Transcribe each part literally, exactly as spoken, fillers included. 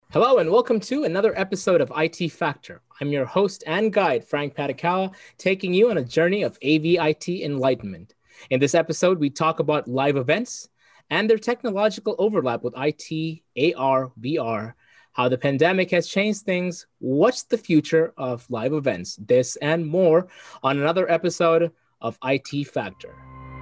Hello and welcome to another episode of I T Factor. I'm your host and guide, Frank Patakawa, taking you on a journey of A V I T enlightenment. In this episode, we talk about live events and their technological overlap with I T, A R, V R, how the pandemic has changed things, what's the future of live events, this and more on another episode of I T Factor.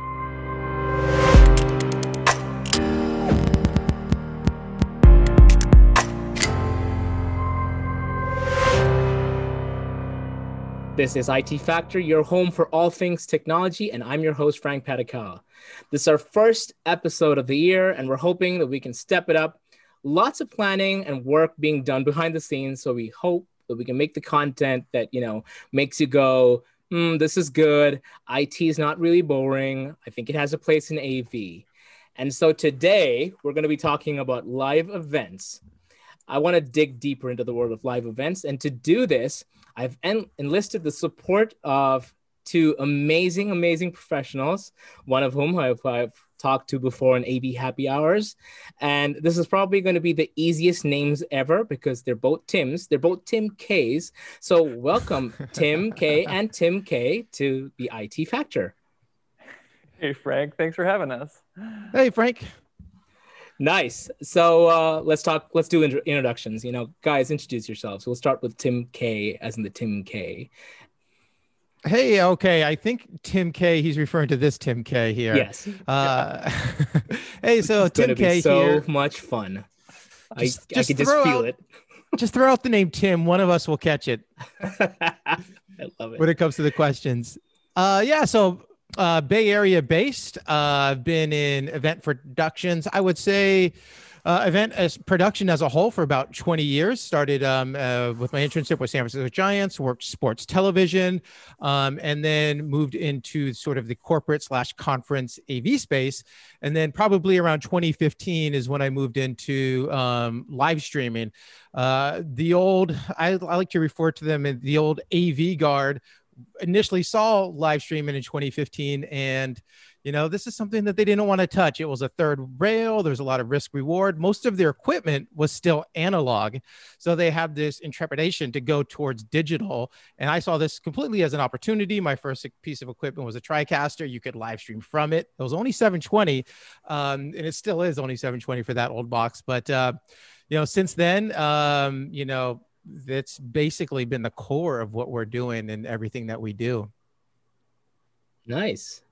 This is I T Factor, your home for all things technology, and I'm your host, Frank Patakawa. This is our first episode of the year, and we're hoping that we can step it up. Lots of planning and work being done behind the scenes, so we hope that we can make the content that, you know, makes you go, hmm, this is good. I T is not really boring. I think it has a place in A V. And so today, we're going to be talking about live events. I want to dig deeper into the world of live events, and to do this, I've en- enlisted the support of two amazing, amazing professionals, one of whom I've, I've talked to before in A V Happy Hours. And this is probably going to be the easiest names ever because they're both Tims. They're both Tim K's. So welcome, Tim K and Tim K to the I T Factor. Hey, Frank. Thanks for having us. Hey, Frank. Nice. So uh, let's talk. Let's do intro- introductions. You know, guys, introduce yourselves. We'll start with Tim K, as in the Tim K. Hey, okay. I think Tim K. He's referring to this Tim K here. Yes. Uh, hey, so it's Tim K be so here. So much fun. Just, I, just I can just feel out, it. Just throw out the name Tim. One of us will catch it. I love it. When it comes to the questions. Uh, yeah. So. Uh, Bay Area based. Uh, I've been in event productions. I would say uh, event as production as a whole for about twenty years. Started um, uh, with my internship with San Francisco Giants, worked sports television, um, and then moved into sort of the corporate slash conference A V space. And then probably around twenty fifteen is when I moved into um, live streaming. Uh, the old, I, I like to refer to them as the old A V guard. Initially saw live streaming in twenty fifteen, and you know, this is something that they didn't want to touch. It was a third rail. There's a lot of risk reward. Most of their equipment was still analog, so they had this intrepidation to go towards digital, and I saw this completely as an opportunity. My first piece of equipment was a TriCaster. You could live stream from it. It was only seven twenty, um, and it still is only seven twenty for that old box, but uh, you know, since then, um, you know, that's basically been the core of what we're doing and everything that we do. Nice.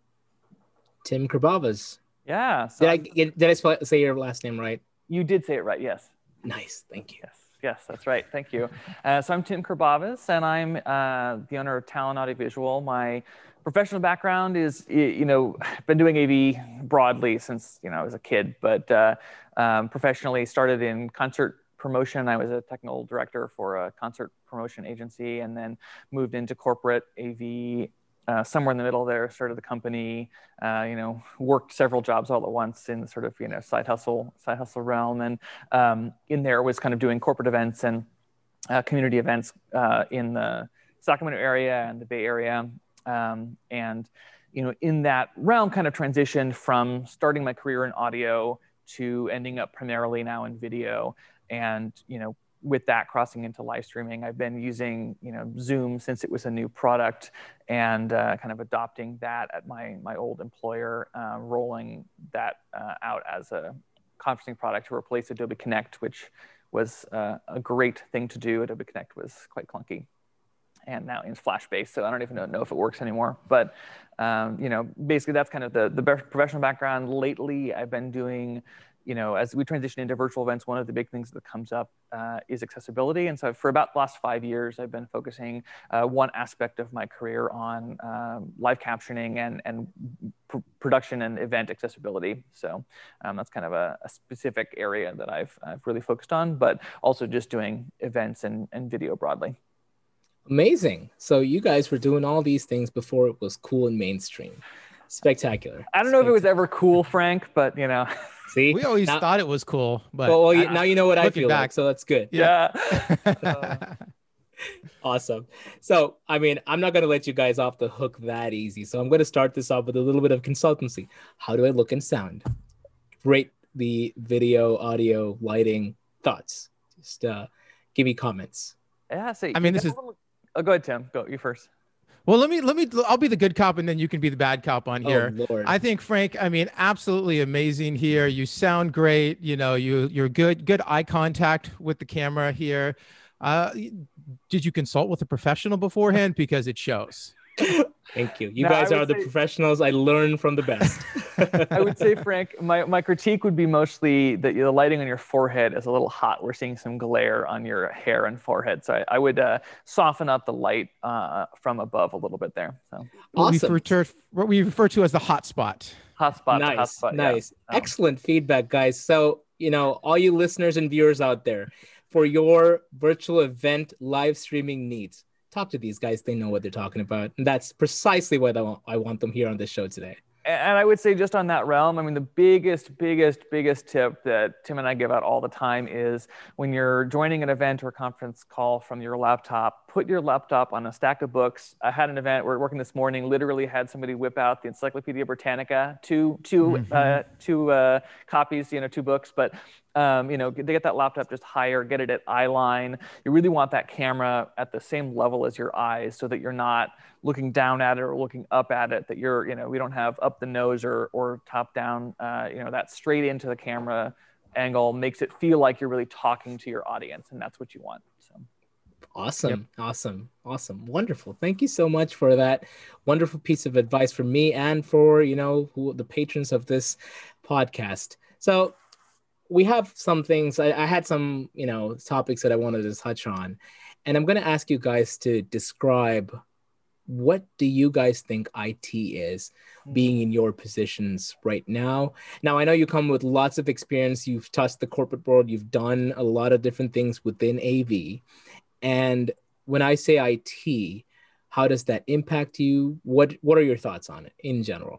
Tim Krabavas. Yeah. So did I get, did I spell, say your last name right? You did say it right. Yes. Nice. Thank you. Yes. Yes, that's right. Thank you. Uh, so I'm Tim Krabavas, and I'm uh, the owner of Talon Audiovisual. My professional background is, you know, I've been doing A V broadly since, you know, I was a kid, but uh, um, professionally started in concert promotion. I was a technical director for a concert promotion agency, and then moved into corporate A V uh, somewhere in the middle there, started the company, uh, you know, worked several jobs all at once in sort of, you know, side hustle, side hustle realm. And um, in there was kind of doing corporate events and uh, community events uh, in the Sacramento area and the Bay Area. Um, and, you know, in that realm kind of transitioned from starting my career in audio to ending up primarily now in video. And, you know, with that crossing into live streaming, I've been using, you know, Zoom since it was a new product, and uh, kind of adopting that at my my old employer, uh, rolling that uh, out as a conferencing product to replace Adobe Connect, which was uh, a great thing to do. Adobe Connect was quite clunky, and now it's Flash-based, so I don't even know if it works anymore. But um, you know, basically that's kind of the the professional background. Lately, I've been doing, you know, as we transition into virtual events, one of the big things that comes up uh, is accessibility. And so for about the last five years, I've been focusing uh, one aspect of my career on um, live captioning and, and pr production and event accessibility. So um, that's kind of a, a specific area that I've, I've really focused on, but also just doing events and, and video broadly. Amazing. So you guys were doing all these things before it was cool and mainstream. Spectacular. I don't know if it was ever cool, Frank, but you know. See, we always now, thought it was cool, but well, well I, now you know what I feel back, like, so that's good. Yeah. uh, awesome. So, I mean, I'm not going to let you guys off the hook that easy. So I'm going to start this off with a little bit of consultancy. How do I look and sound? Rate the video, audio, lighting, thoughts. Just uh, give me comments. Yeah, so I mean, this is. Little... Oh, go ahead, Tim. Go you first. Well, let me let me. I'll be the good cop, and then you can be the bad cop on here. Oh, Lord. I think Frank. I mean, absolutely amazing here. You sound great. You know, you you're good. Good eye contact with the camera here. Uh, did you consult with a professional beforehand? Because it shows. Thank you. You now, guys are the say, professionals. I learn from the best. I would say, Frank, my, my critique would be mostly that the lighting on your forehead is a little hot. We're seeing some glare on your hair and forehead. So I, I would uh, soften up the light uh, from above a little bit there. So what, awesome. we refer to, what we refer to as the hot spot. Hot spot. Nice. Hot spot, nice. Yeah. Excellent feedback, guys. So, you know, all you listeners and viewers out there, for your virtual event live streaming needs, talk to these guys. They know what they're talking about. And that's precisely what I want, I want them here on the show today. And I would say just on that realm, I mean, the biggest, biggest, biggest tip that Tim and I give out all the time is when you're joining an event or conference call from your laptop, put your laptop on a stack of books. I had an event, we were working this morning, literally had somebody whip out the Encyclopedia Britannica, two, two, mm-hmm. uh, two uh, copies, you know, two books, but Um, you know, they get that laptop just higher, get it at eye line. You really want that camera at the same level as your eyes so that you're not looking down at it or looking up at it, that you're, you know, we don't have up the nose or, or top down, uh, you know, that straight into the camera angle makes it feel like you're really talking to your audience, and that's what you want. So. Awesome. Yep. Awesome. Awesome. Wonderful. Thank you so much for that wonderful piece of advice for me and for, you know, who, the patrons of this podcast. So, we have some things, I, I had some, you know, topics that I wanted to touch on, and I'm going to ask you guys to describe, what do you guys think I T is, being in your positions right now? Now, I know you come with lots of experience. You've touched the corporate world. You've done a lot of different things within A V. And when I say I T, how does that impact you? What, what are your thoughts on it in general?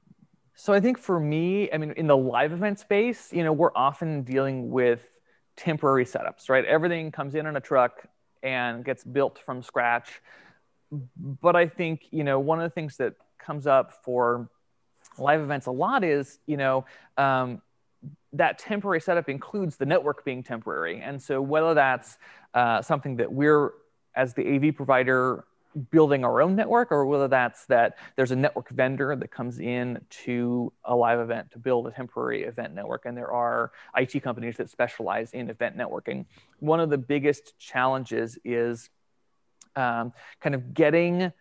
So I think for me, I mean, in the live event space, you know, we're often dealing with temporary setups, right? Everything comes in on a truck and gets built from scratch. But I think, you know, one of the things that comes up for live events a lot is, you know, um, that temporary setup includes the network being temporary. And so whether that's uh, something that we're, as the A V provider, building our own network, or whether that's that there's a network vendor that comes in to a live event to build a temporary event network. And there are I T companies that specialize in event networking. One of the biggest challenges is um, kind of getting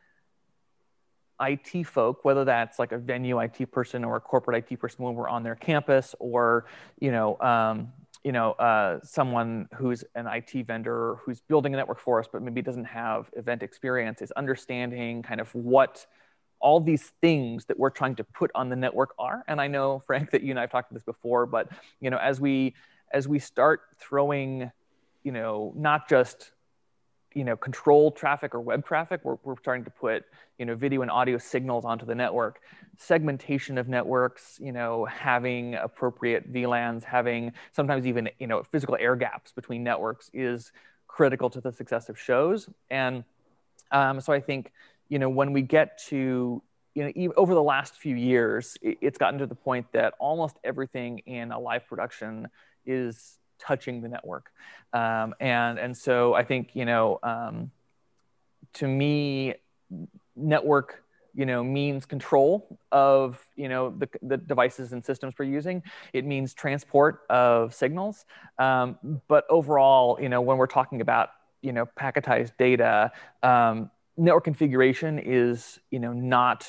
I T folk, whether that's like a venue I T person or a corporate I T person when we're on their campus, or, you know, um, you know, uh, someone who's an I T vendor who's building a network for us, but maybe doesn't have event experience, is understanding kind of what all these things that we're trying to put on the network are. And I know, Frank, that you and I have talked about this before, but, you know, as we, as we start throwing, you know, not just, you know, controlled traffic or web traffic, we're, we're starting to put, you know, video and audio signals onto the network. Segmentation of networks, you know, having appropriate V LANs, having sometimes even, you know, physical air gaps between networks is critical to the success of shows. And um, so I think, you know, when we get to, you know, even over the last few years, it, it's gotten to the point that almost everything in a live production is touching the network. Um, and, and so I think, you know, um, to me, network, you know, means control of, you know, the, the devices and systems we're using. It means transport of signals. Um, but overall, you know, when we're talking about, you know, packetized data, um, network configuration is, you know, not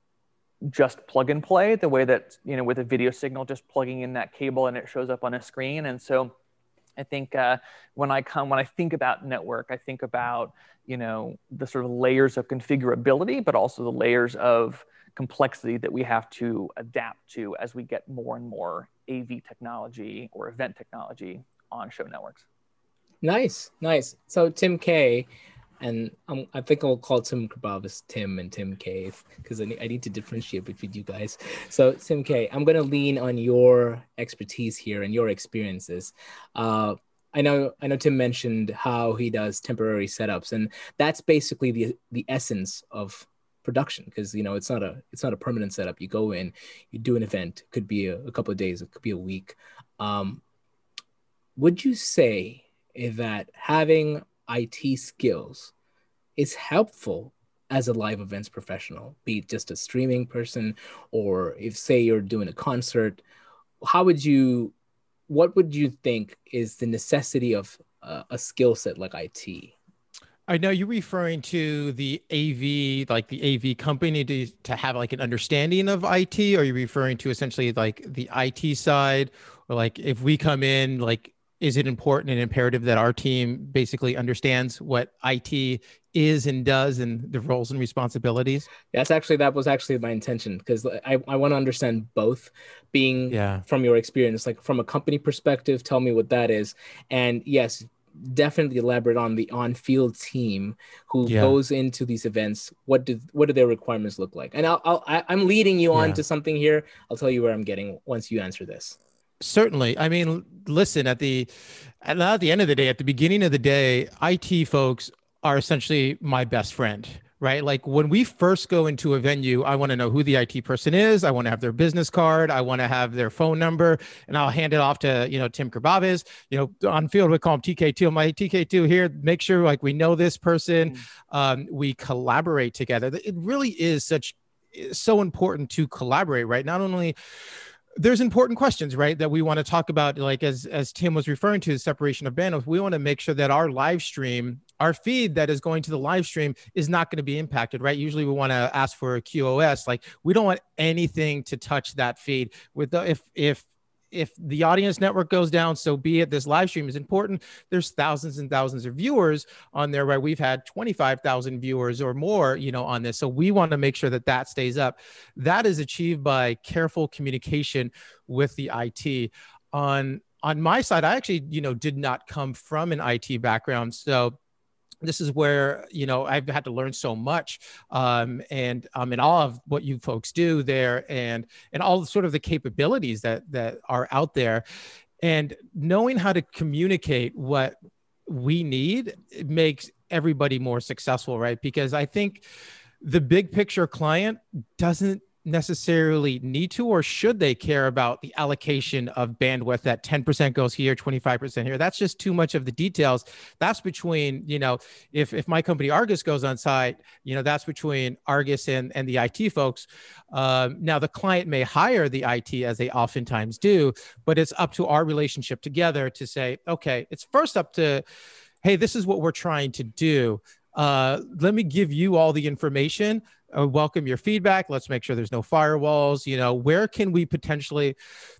just plug and play the way that, you know, with a video signal, just plugging in that cable and it shows up on a screen. And so I think uh, when I come, when I think about network, I think about, you know, the sort of layers of configurability, but also the layers of complexity that we have to adapt to as we get more and more A V technology or event technology on show networks. Nice, nice. So Tim K, and um, I think I'll call Tim Kerbavis Tim and Tim K, because I need, I need to differentiate between you guys. So Tim K, I'm going to lean on your expertise here and your experiences. Uh, I know I know Tim mentioned how he does temporary setups, and that's basically the the essence of production, because, you know, it's not a it's not a permanent setup. You go in, you do an event. It could be a, a couple of days, it could be a week. Um, would you say, is that having I T skills is helpful as a live events professional, be it just a streaming person, or if say you're doing a concert. How would you, what would you think is the necessity of uh, a skill set like I T? I know you're referring to the A V, like the A V company to, to have like an understanding of I T, or are you referring to essentially like the I T side? Or like if we come in, like, is it important and imperative that our team basically understands what I T is and does and the roles and responsibilities? That's actually, that was actually my intention, because I, I want to understand both, being Yeah. from your experience, like from a company perspective, tell me what that is. And yes, definitely elaborate on the on-field team who Yeah. goes into these events. What do what do their requirements look like? And I'll, I'll I- I'm leading you on Yeah. to something here. I'll tell you where I'm getting once you answer this. Certainly. I mean, listen, at the at, at the end of the day, at the beginning of the day, I T folks are essentially my best friend, right? Like when we first go into a venue, I want to know who the I T person is. I want to have their business card. I want to have their phone number, and I'll hand it off to, you know, Tim Kerbavis. You know, on field, we call him T K two. I'm like, T K two here, make sure like we know this person. Mm-hmm. Um, we collaborate together. It really is such, so important to collaborate, right? Not only there's important questions, right, that we want to talk about, like as as Tim was referring to, the separation of bandwidth. We want to make sure that our live stream, our feed that is going to the live stream is not going to be impacted, right? Usually we want to ask for a Q O S. Like we don't want anything to touch that feed. With the, if if if the audience network goes down, so be it. This live stream is important. There's thousands and thousands of viewers on there, right? We've had twenty-five thousand viewers or more, you know, on this. So we want to make sure that that stays up. That is achieved by careful communication with the I T. On, on my side, I actually, you know, did not come from an I T background. So this is where, you know, I've had to learn so much, um, and I'm in awe of what you folks do there, and and all the sort of the capabilities that that are out there, and knowing how to communicate what we need makes everybody more successful, right? Because I think the big picture client doesn't necessarily need to, or should they care about the allocation of bandwidth, that ten percent goes here, twenty-five percent here. That's just too much of the details. That's between, you know, if, if my company Argus goes on site, you know, that's between Argus and, and the I T folks. Um, now the client may hire the I T, as they oftentimes do, but it's up to our relationship together to say, okay, it's first up to, hey, this is what we're trying to do. Uh, let me give you all the information. Uh, welcome your feedback. Let's make sure there's no firewalls. You know, where can we potentially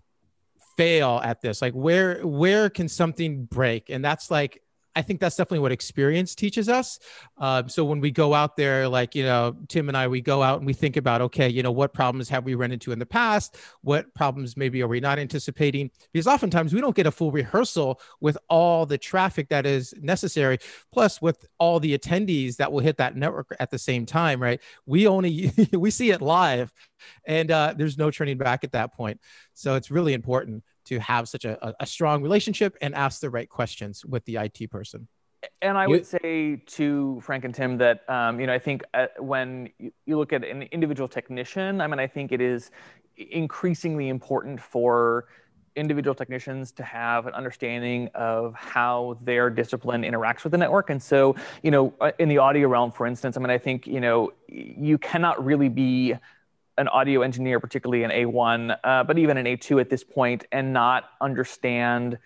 fail at this? Like where, where can something break? And that's like, I think that's definitely what experience teaches us. Um, so when we go out there, like, you know, Tim and I, we go out and we think about, okay, you know, what problems have we run into in the past? What problems maybe are we not anticipating? Because oftentimes we don't get a full rehearsal with all the traffic that is necessary, plus with all the attendees that will hit that network at the same time, right? We only, we see it live, and uh, there's no turning back at that point. So it's really important to have such a, a strong relationship and ask the right questions with the I T person. And I would say to Frank and Tim that, um, you know, I think uh, when you look at an individual technician, I mean, I think it is increasingly important for individual technicians to have an understanding of how their discipline interacts with the network. And so, you know, in the audio realm, for instance, I mean, I think, you know, you cannot really be an audio engineer, particularly an A one, uh, but even an A two at this point, and not understand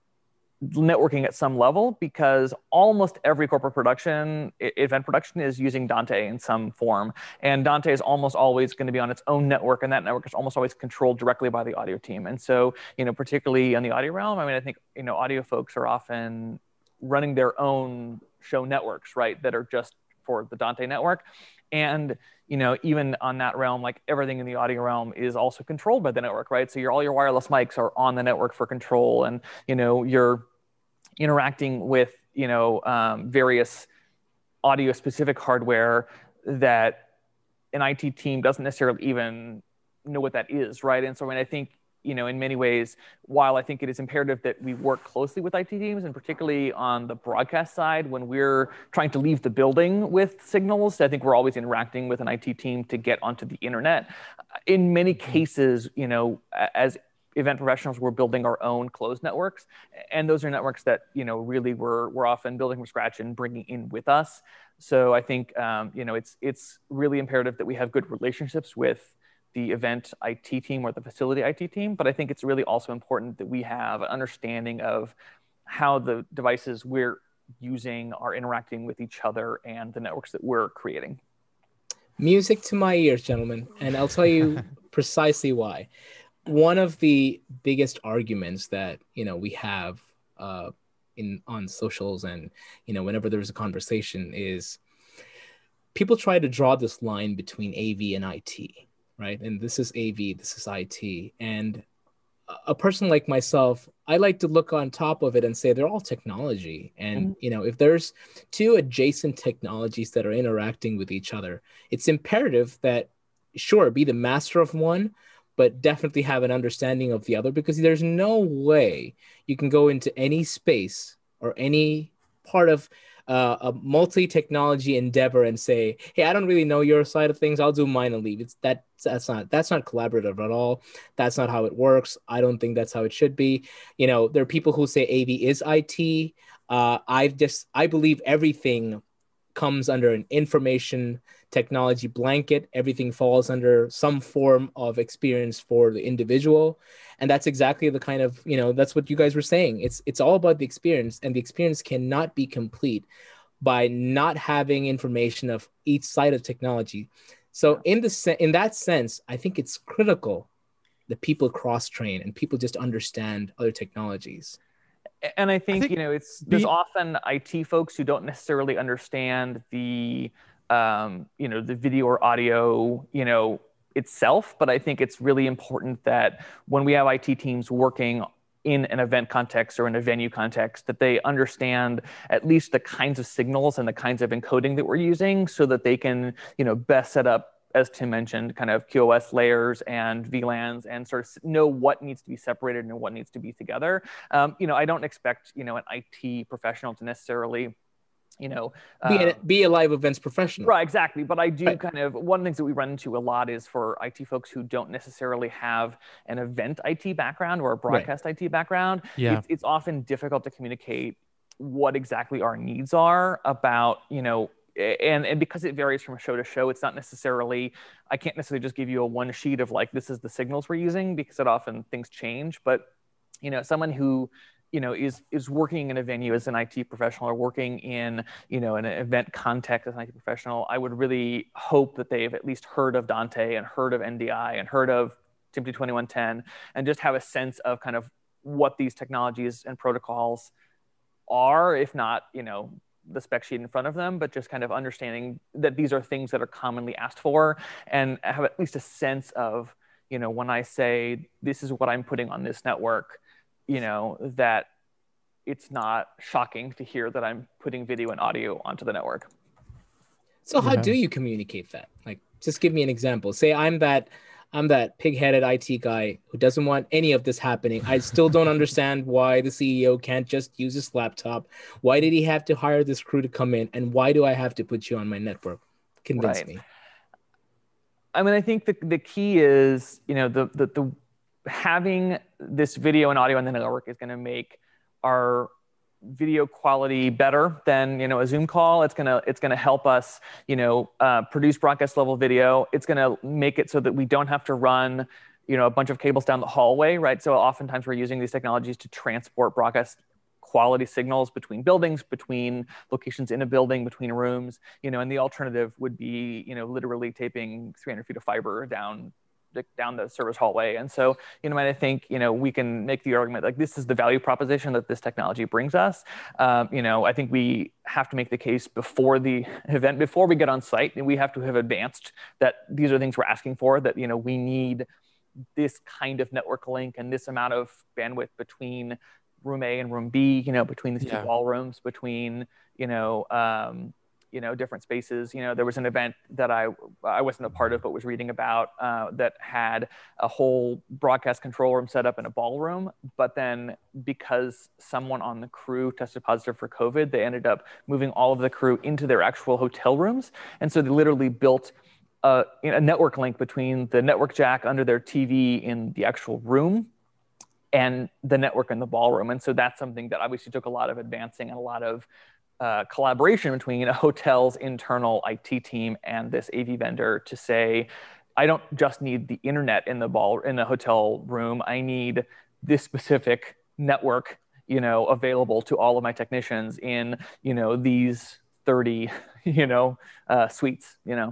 networking at some level, because almost every corporate production, event production, is using Dante in some form. And Dante is almost always going to be on its own network, and that network is almost always controlled directly by the audio team. And so, you know, particularly on the audio realm, I mean, I think, you know, audio folks are often running their own show networks, right, that are just for the Dante network. And, you know, even on that realm, like everything in the audio realm is also controlled by the network, right? So your, all your wireless mics are on the network for control, and, you know, you're interacting with, you know, um, various audio specific hardware that an I T team doesn't necessarily even know what that is, right? And so, I mean, I think, you know, in many ways, while I think it is imperative that we work closely with I T teams, and particularly on the broadcast side, when we're trying to leave the building with signals, I think we're always interacting with an I T team to get onto the internet. In many cases, you know, as event professionals were building our own closed networks. And those are networks that, you know, really we're, we're often building from scratch and bringing in with us. So I think, um, you know, it's, it's really imperative that we have good relationships with the event I T team or the facility I T team. But I think it's really also important that we have an understanding of how the devices we're using are interacting with each other and the networks that we're creating. Music to my ears, gentlemen. And I'll tell you precisely why. One of the biggest arguments that, you know, we have uh, in on socials and, you know, whenever there's a conversation is people try to draw this line between A V and I T, right? And this is A V, this is I T. And a person like myself, I like to look on top of it and say they're all technology. And, mm-hmm. you know, if there's two adjacent technologies that are interacting with each other, it's imperative that, sure, be the master of one, but definitely have an understanding of the other, because there's no way you can go into any space or any part of uh, a multi-technology endeavor and say, hey, I don't really know your side of things, I'll do mine and leave. It's that that's not that's not collaborative at all. That's not how it works. I don't think that's how it should be. You know, there are people who say A V is I T. Uh, I've just I believe everything comes under an information technology blanket. Everything falls under some form of experience for the individual. And that's exactly the kind of, you know, that's what you guys were saying. It's it's all about the experience, and the experience cannot be complete by not having information of each side of technology. So in the se- in that sense, I think it's critical that people cross-train and people just understand other technologies. And I think, I think you know, it's there's the, often I T folks who don't necessarily understand the, um, you know, the video or audio, you know, itself. But I think it's really important that when we have I T teams working in an event context or in a venue context, that they understand at least the kinds of signals and the kinds of encoding that we're using, so that they can, you know, best set up, as Tim mentioned, kind of Q o S layers and V LANs, and sort of know what needs to be separated and what needs to be together. Um, you know, I don't expect, you know, an I T professional to necessarily, you know, be, a, uh, be a live events professional. Right, exactly. But I do right. kind of, one of the things that we run into a lot is for I T folks who don't necessarily have an event I T background or a broadcast right. I T background. Yeah. It's, it's often difficult to communicate what exactly our needs are about, you know, And, and because it varies from show to show, it's not necessarily, I can't necessarily just give you a one sheet of like, this is the signals we're using, because it often things change. But, you know, someone who, you know, is is working in a venue as an I T professional, or working in, you know, an event context as an I T professional, I would really hope that they've at least heard of Dante and heard of N D I and heard of T I M T twenty-one ten, and just have a sense of kind of what these technologies and protocols are, if not, you know, the spec sheet in front of them, but just kind of understanding that these are things that are commonly asked for, and have at least a sense of, you know, when I say this is what I'm putting on this network, you know, that it's not shocking to hear that I'm putting video and audio onto the network. So how Yeah. do you communicate that? Like, just give me an example. Say I'm that I'm that pig-headed I T guy who doesn't want any of this happening. I still don't understand why the C E O can't just use his laptop. Why did he have to hire this crew to come in? And why do I have to put you on my network? Convince Right. me. I mean, I think the, the key is, you know, the, the, the having this video and audio on the network is going to make our video quality better than, you know, a Zoom call. It's gonna it's gonna help us, you know, uh, produce broadcast level video. It's gonna make it so that we don't have to run, you know, a bunch of cables down the hallway, right? So oftentimes we're using these technologies to transport broadcast quality signals between buildings, between locations in a building, between rooms, you know, and the alternative would be, you know, literally taping three hundred feet of fiber down down the service hallway. And so, you know, I think, you know, we can make the argument like this is the value proposition that this technology brings us. Um, you know, I think we have to make the case before the event, before we get on site, and we have to have advanced that these are things we're asking for, that, you know, we need this kind of network link and this amount of bandwidth between room A and room B, you know, between these Yeah. two ballrooms, between, you know, um, you know, different spaces. You know, there was an event that I I wasn't a part of, but was reading about uh, that had a whole broadcast control room set up in a ballroom. But then because someone on the crew tested positive for COVID, they ended up moving all of the crew into their actual hotel rooms. And so they literally built a, a network link between the network jack under their T V in the actual room and the network in the ballroom. And so that's something that obviously took a lot of advancing and a lot of uh, collaboration between a hotel's internal I T team and this A V vendor to say, I don't just need the internet in the ball in the hotel room. I need this specific network, you know, available to all of my technicians in, you know, these thirty, you know, uh, suites, you know.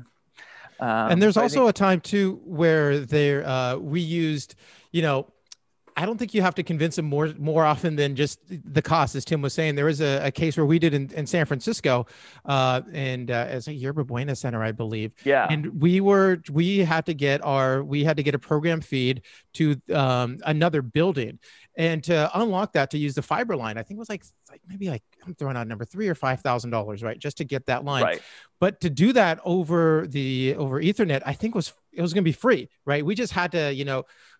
Um, and there's so also think, a time too where there uh, we used, you know, I don't think you have to convince them more more often than just the cost, as Tim was saying. There was a, a case where we did in, in San Francisco, uh, and uh, as a Yerba Buena Center, I believe. Yeah. And we were we had to get our we had to get a program feed to um, another building, and to unlock that to use the fiber line, I think it was like like maybe like I'm throwing out a number three or five thousand dollars, right, just to get that line. Right. But to do that over the over Ethernet, I think was it was going to be free, right? We just had to, you know.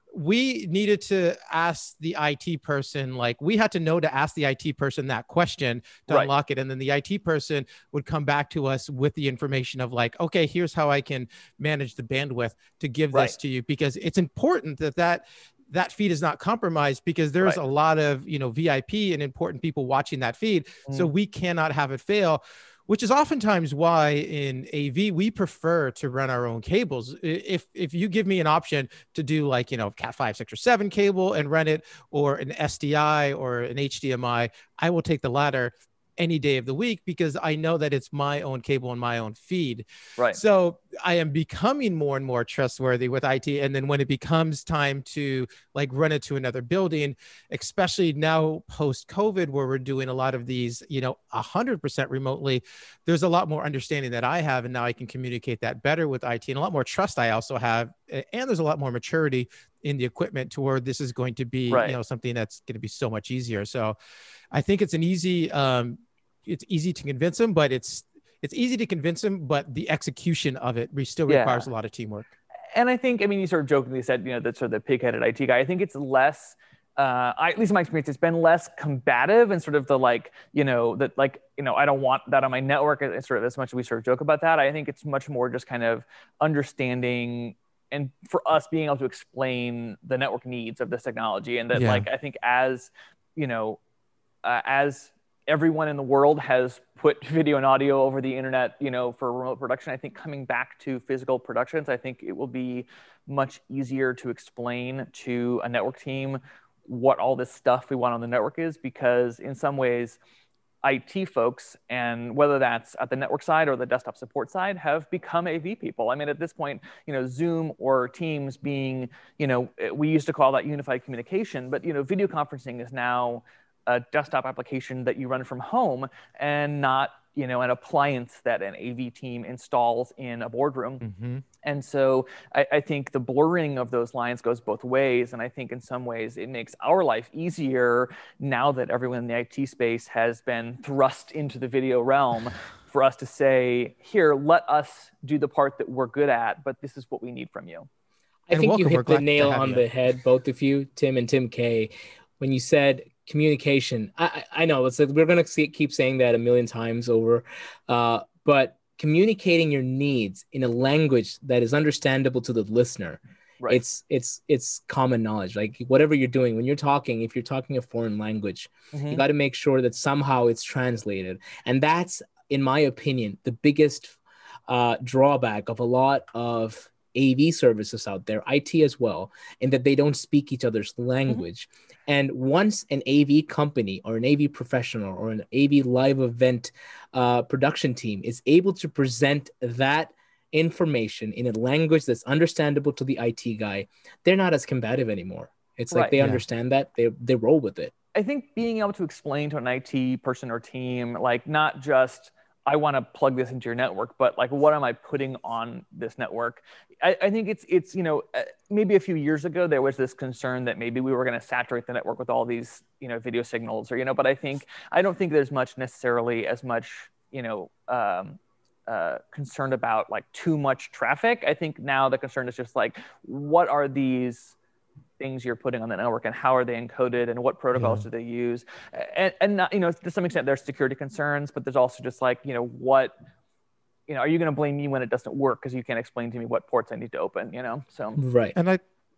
We needed to ask the I T person, like we had to know to ask the I T person that question to Right. unlock it. And then the I T person would come back to us with the information of like, okay, here's how I can manage the bandwidth to give Right. this to you, because it's important that that that feed is not compromised, because there's Right. a lot of, you know, V I P and important people watching that feed. Mm. So we cannot have it fail, which is oftentimes why in A V, we prefer to run our own cables. If if you give me an option to do like, you know, cat five, six, or seven cable and run it, or an S D I or an H D M I, I will take the latter any day of the week, because I know that it's my own cable and my own feed. Right. So I am becoming more and more trustworthy with I T. And then when it becomes time to like run it to another building, especially now post COVID, where we're doing a lot of these, you know, a hundred percent remotely, there's a lot more understanding that I have. And now I can communicate that better with I T, and a lot more trust I also have. And there's a lot more maturity in the equipment to where this is going to be, Right. you know, something that's going to be so much easier. So I think it's an easy, um, it's easy to convince them, but it's, it's easy to convince them, but the execution of it still Yeah. requires a lot of teamwork. And I think, I mean, you sort of jokingly said, you know, that sort of the pig-headed I T guy. I think it's less, uh, I, at least in my experience, it's been less combative and sort of the like, you know, that like, you know, I don't want that on my network. It's sort of as much as we sort of joke about that. I think it's much more just kind of understanding, and for us being able to explain the network needs of this technology. And that Yeah. like, I think as, you know, uh, as everyone in the world has put video and audio over the internet, you know, for remote production, I think coming back to physical productions, I think it will be much easier to explain to a network team what all this stuff we want on the network is, because in some ways, I T folks, and whether that's at the network side or the desktop support side, have become A V people. I mean, at this point, you know, Zoom or Teams being, you know, we used to call that unified communication, but, you know, video conferencing is now a desktop application that you run from home, and not, you know, an appliance that an A V team installs in a boardroom. Mm-hmm. And so I, I think the blurring of those lines goes both ways. And I think in some ways it makes our life easier now that everyone in the I T space has been thrust into the video realm, for us to say, here, let us do the part that we're good at, but this is what we need from you. I And think welcome. you We're hit the glad to nail have on you. the head, both of you, Tim and Tim K, when you said communication. I, I I know it's like we're gonna see, keep saying that a million times over, uh, but communicating your needs in a language that is understandable to the listener. Right. It's it's it's common knowledge. Like whatever you're doing, when you're talking, if you're talking a foreign language, Mhm. you got to make sure that somehow it's translated. And that's, in my opinion, the biggest uh, drawback of a lot of A V services out there, I T as well, in that they don't speak each other's language. Mm-hmm. And once an A V company or an A V professional or an A V live event uh, production team is able to present that information in a language that's understandable to the I T guy, they're not as combative anymore. It's like Right. they Yeah. understand that, they they roll with it. I think being able to explain to an I T person or team, like not just, I want to plug this into your network, but like, what am I putting on this network? I, I think it's, it's you know, uh, maybe a few years ago, there was this concern that maybe we were going to saturate the network with all these, you know, video signals, or, you know, but I think, I don't think there's much necessarily as much, you know, um, uh, concerned about like too much traffic. I think now the concern is just like, what are these things you're putting on the network, and how are they encoded, and what protocols Yeah. do they use? And, and not, you know, to some extent there's security concerns, but there's also just like, you know, what, you know, are you going to blame me when it doesn't work because you can't explain to me what ports I need to open, you know? So Right. And I,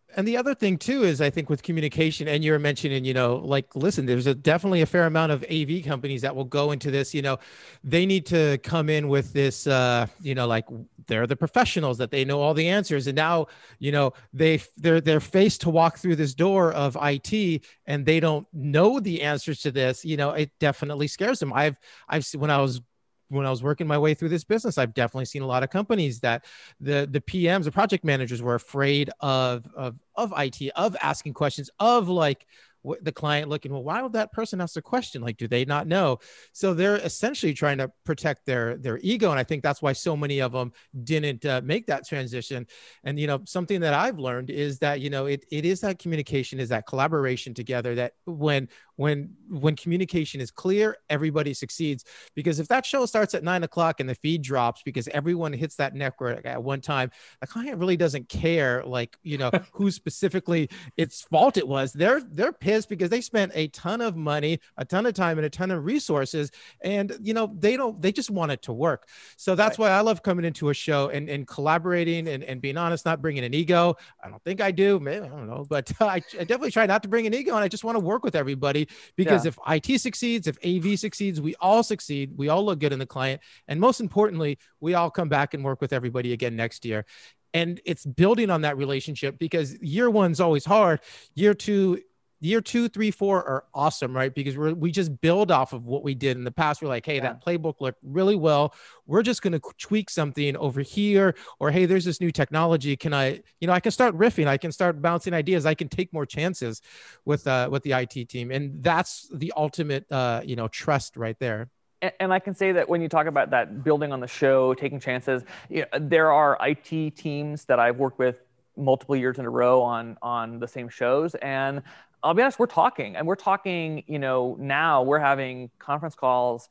And the other thing too is I think with communication, and you're mentioning, you know, like, listen, there's a definitely a fair amount of A V companies that will go into this, you know, they need to come in with this, uh, you know, like they're the professionals that they know all the answers. And now, you know, they they're they're faced to walk through this door of I T and they don't know the answers to this, you know, it definitely scares them. I've I've when I was when I was working my way through this business, I've definitely seen a lot of companies that the the P Ms, the project managers were afraid of of of I T, of asking questions, of like w- the client looking, well, why would that person ask a question? Like, do they not know? So they're essentially trying to protect their their ego, and I think that's why so many of them didn't uh, make that transition. And you know, something that I've learned is that you know it it is that communication, is that collaboration together. That when when when communication is clear, everybody succeeds. Because if that show starts at nine o'clock and the feed drops because everyone hits that network at one time, the client really doesn't care, like, you know, who specifically its fault it was. They're they're pissed because they spent a ton of money, a ton of time, and a ton of resources, and you know they don't they just want it to work. So that's Right. why I love coming into a show and, and collaborating and, and being honest, not bringing an ego. I don't think I do, maybe, I don't know, but uh, I, I definitely try not to bring an ego, and I just want to work with everybody. Because Yeah. if I T succeeds, if A V succeeds, we all succeed. We all look good in the client. And most importantly, we all come back and work with everybody again next year. And it's building on that relationship, because year one's always hard. Year two, year two, three, four are awesome, right? Because we're, we just build off of what we did in the past. We're like, hey, Yeah. that playbook looked really well. We're just going to tweak something over here, or, hey, there's this new technology. Can I, you know, I can start riffing. I can start bouncing ideas. I can take more chances with, uh, with the I T team. And that's the ultimate, uh, you know, trust right there. And, and I can say that when you talk about that building on the show, taking chances, you know, there are I T teams that I've worked with multiple years in a row on on the same shows. And I'll be honest, we're talking and we're talking, you know, now we're having conference calls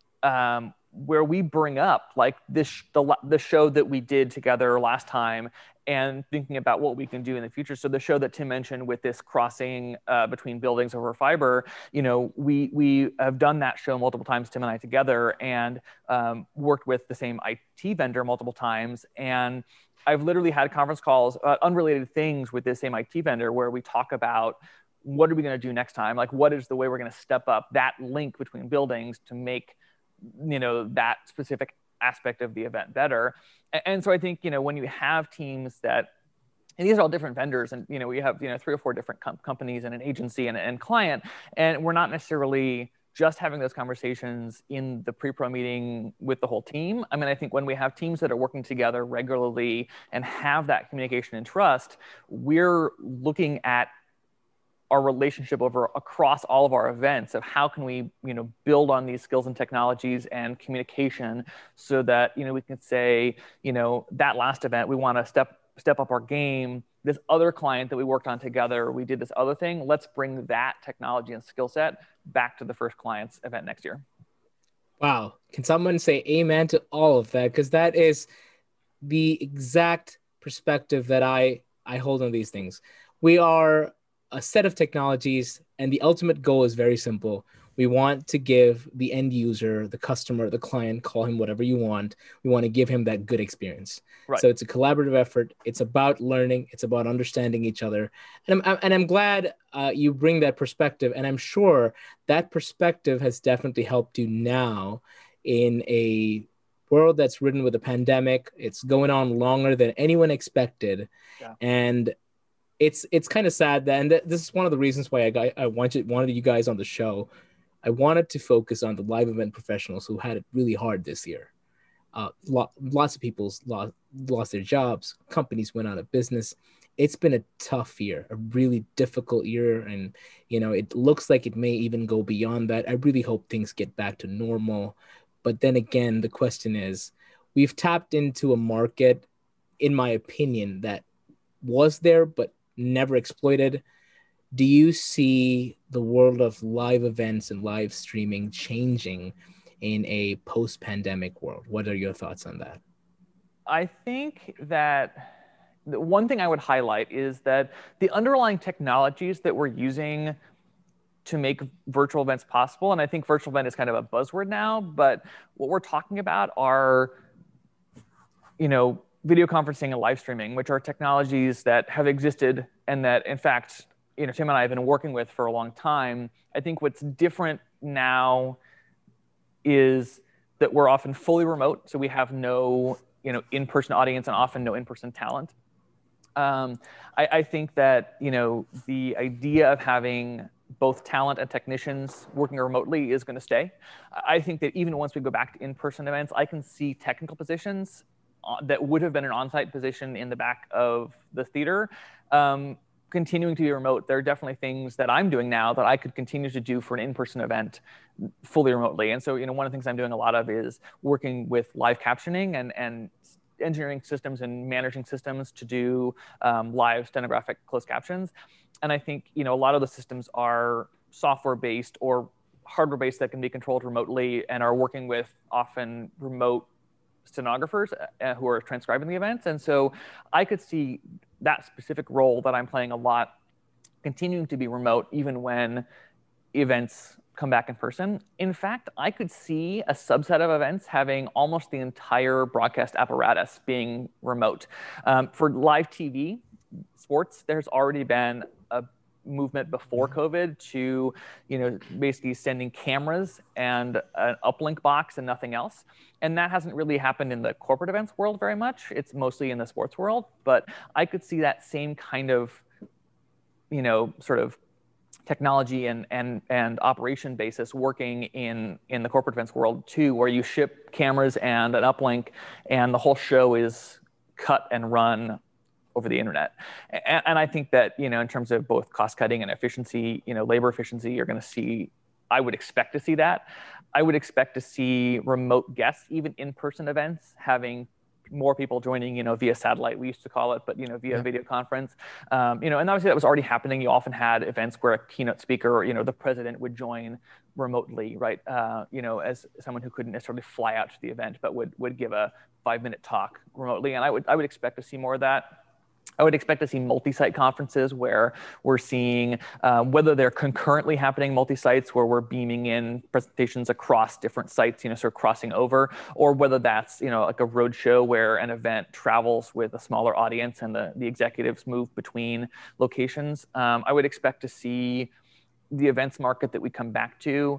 um, where we bring up like this, the, the show that we did together last time, and thinking about what we can do in the future. So the show that Tim mentioned with this crossing uh, between buildings over fiber, you know, we we have done that show multiple times, Tim and I together, and um, worked with the same I T vendor multiple times. And I've literally had conference calls, uh, unrelated things with this same I T vendor, where we talk about what are we going to do next time? Like, what is the way we're going to step up that link between buildings to make, you know, that specific aspect of the event better. And so I think, you know, when you have teams that, and these are all different vendors, and, you know, we have, you know, three or four different com- companies and an agency and and client, and we're not necessarily just having those conversations in the pre-pro meeting with the whole team. I mean, I think when we have teams that are working together regularly and have that communication and trust, we're looking at our relationship over across all of our events of how can we, you know, build on these skills and technologies and communication so that, you know, we can say, you know, that last event, we want to step, step up our game. This other client that we worked on together, we did this other thing. Let's bring that technology and skill set back to the first client's event next year. Wow. Can someone say amen to all of that? Because that is the exact perspective that I, I hold on these things. We are a set of technologies, and the ultimate goal is very simple. We want to give the end user, the customer, the client, call him whatever you want. We want to give him that good experience. Right. So it's a collaborative effort. It's about learning. It's about understanding each other. And I'm, and I'm glad uh, you bring that perspective. And I'm sure that perspective has definitely helped you now in a world that's ridden with a pandemic. It's going on longer than anyone expected. Yeah. And it's it's kind of sad that, and th- this is one of the reasons why I got, I wanted wanted you guys on the show. I wanted to focus on the live event professionals who had it really hard this year. Uh, lo- lots of people lost lost their jobs. Companies went out of business. It's been a tough year, a really difficult year, and you know it looks like it may even go beyond that. I really hope things get back to normal. But then again, the question is, we've tapped into a market, in my opinion, that was there but never exploited. Do you see the world of live events and live streaming changing in a post-pandemic world? What are your thoughts on that? I think that the one thing I would highlight is that the underlying technologies that we're using to make virtual events possible, and I think virtual event is kind of a buzzword now, but what we're talking about are, you know, video conferencing and live streaming, which are technologies that have existed and that, in fact, you know, Tim and I have been working with for a long time. I think what's different now is that we're often fully remote, so we have no, you know, in-person audience and often no in-person talent. Um, I, I think that, you know, the idea of having both talent and technicians working remotely is going to stay. I think that even once we go back to in-person events, I can see technical positions that would have been an on-site position in the back of the theater um, continuing to be remote. There are definitely things that I'm doing now that I could continue to do for an in-person event fully remotely. And so, you know, one of the things I'm doing a lot of is working with live captioning and, and engineering systems and managing systems to do um, live stenographic closed captions. And I think, you know, a lot of the systems are software-based or hardware-based that can be controlled remotely and are working with often remote stenographers uh, who are transcribing the events. And so I could see that specific role that I'm playing a lot continuing to be remote even when events come back in person. In fact, I could see a subset of events having almost the entire broadcast apparatus being remote. Um, for live T V sports, there's already been a movement before COVID to, you know, basically sending cameras and an uplink box and nothing else. And that hasn't really happened in the corporate events world very much. It's mostly in the sports world. But I could see that same kind of, you know, sort of technology and and and operation basis working in in the corporate events world too, where you ship cameras and an uplink, and the whole show is cut and run over the internet. And, and I think that, you know, in terms of both cost cutting and efficiency, you know, labor efficiency, you're going to see. I would expect to see that. I would expect to see remote guests, even in-person events, having more people joining, you know, via satellite, we used to call it, but, you know, via yeah. video conference. Um, you know, and obviously that was already happening. You often had events where a keynote speaker, or, you know, the president would join remotely, right? Uh, you know, as someone who couldn't necessarily fly out to the event, but would would give a five-minute talk remotely. And I would I would expect to see more of that. I would expect to see multi-site conferences where we're seeing, um, whether they're concurrently happening multi-sites where we're beaming in presentations across different sites, you know, sort of crossing over, or whether that's, you know, like a road show where an event travels with a smaller audience and the, the executives move between locations. Um, I would expect to see the events market that we come back to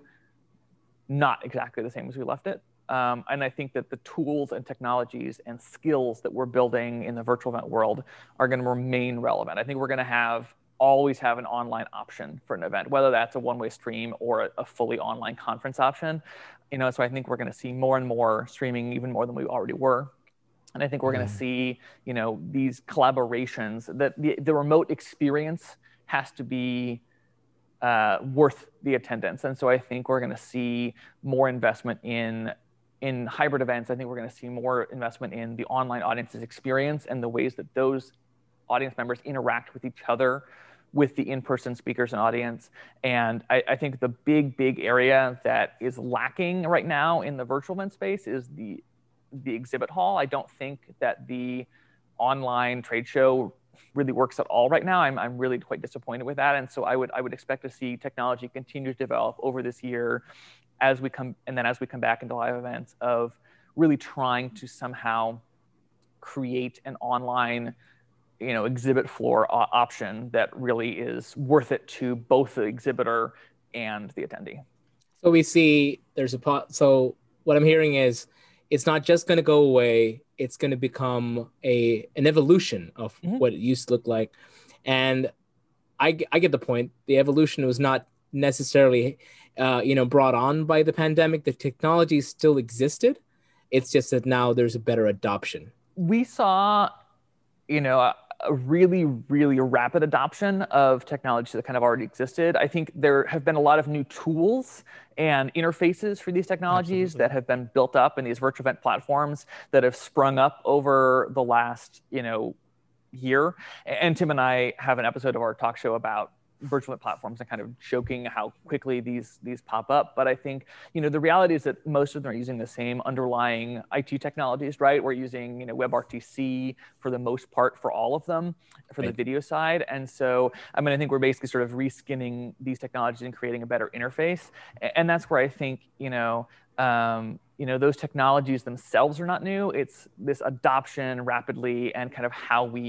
not exactly the same as we left it. Um, and I think that the tools and technologies and skills that we're building in the virtual event world are going to remain relevant. I think we're going to have always have an online option for an event, whether that's a one-way stream or a, a fully online conference option. You know, so I think we're going to see more and more streaming, even more than we already were. And I think we're mm. going to see, you know, these collaborations, that the, the remote experience has to be uh, worth the attendance. And so I think we're going to see more investment in In hybrid events. I think we're going to see more investment in the online audience's experience and the ways that those audience members interact with each other, with the in-person speakers and audience. And I, I think the big, big area that is lacking right now in the virtual event space is the, the exhibit hall. I don't think that the online trade show really works at all right now. I'm, I'm really quite disappointed with that. And so I would, I would expect to see technology continue to develop over this year as we come, and then as we come back into live events, of really trying to somehow create an online, you know, exhibit floor option that really is worth it to both the exhibitor and the attendee. So we see there's a pot. So what I'm hearing is it's not just going to go away. It's going to become a an evolution of mm-hmm. what it used to look like. And I, I get the point. The evolution was not necessarily Uh, you know, brought on by the pandemic. The technology still existed. It's just that now there's a better adoption. We saw, you know, a, a really, really rapid adoption of technology that kind of already existed. I think there have been a lot of new tools and interfaces for these technologies Absolutely. That have been built up in these virtual event platforms that have sprung up over the last, you know, year. And Tim and I have an episode of our talk show about virtual event platforms and kind of joking how quickly these these pop up. But I think, you know, the reality is that most of them are using the same underlying I T technologies, right? We're using, you know, WebRTC for the most part for all of them, for right. the video side. And so, I mean, I think we're basically sort of reskinning these technologies and creating a better interface. And that's where I think, you know, um, you know, those technologies themselves are not new. It's this adoption rapidly and kind of how we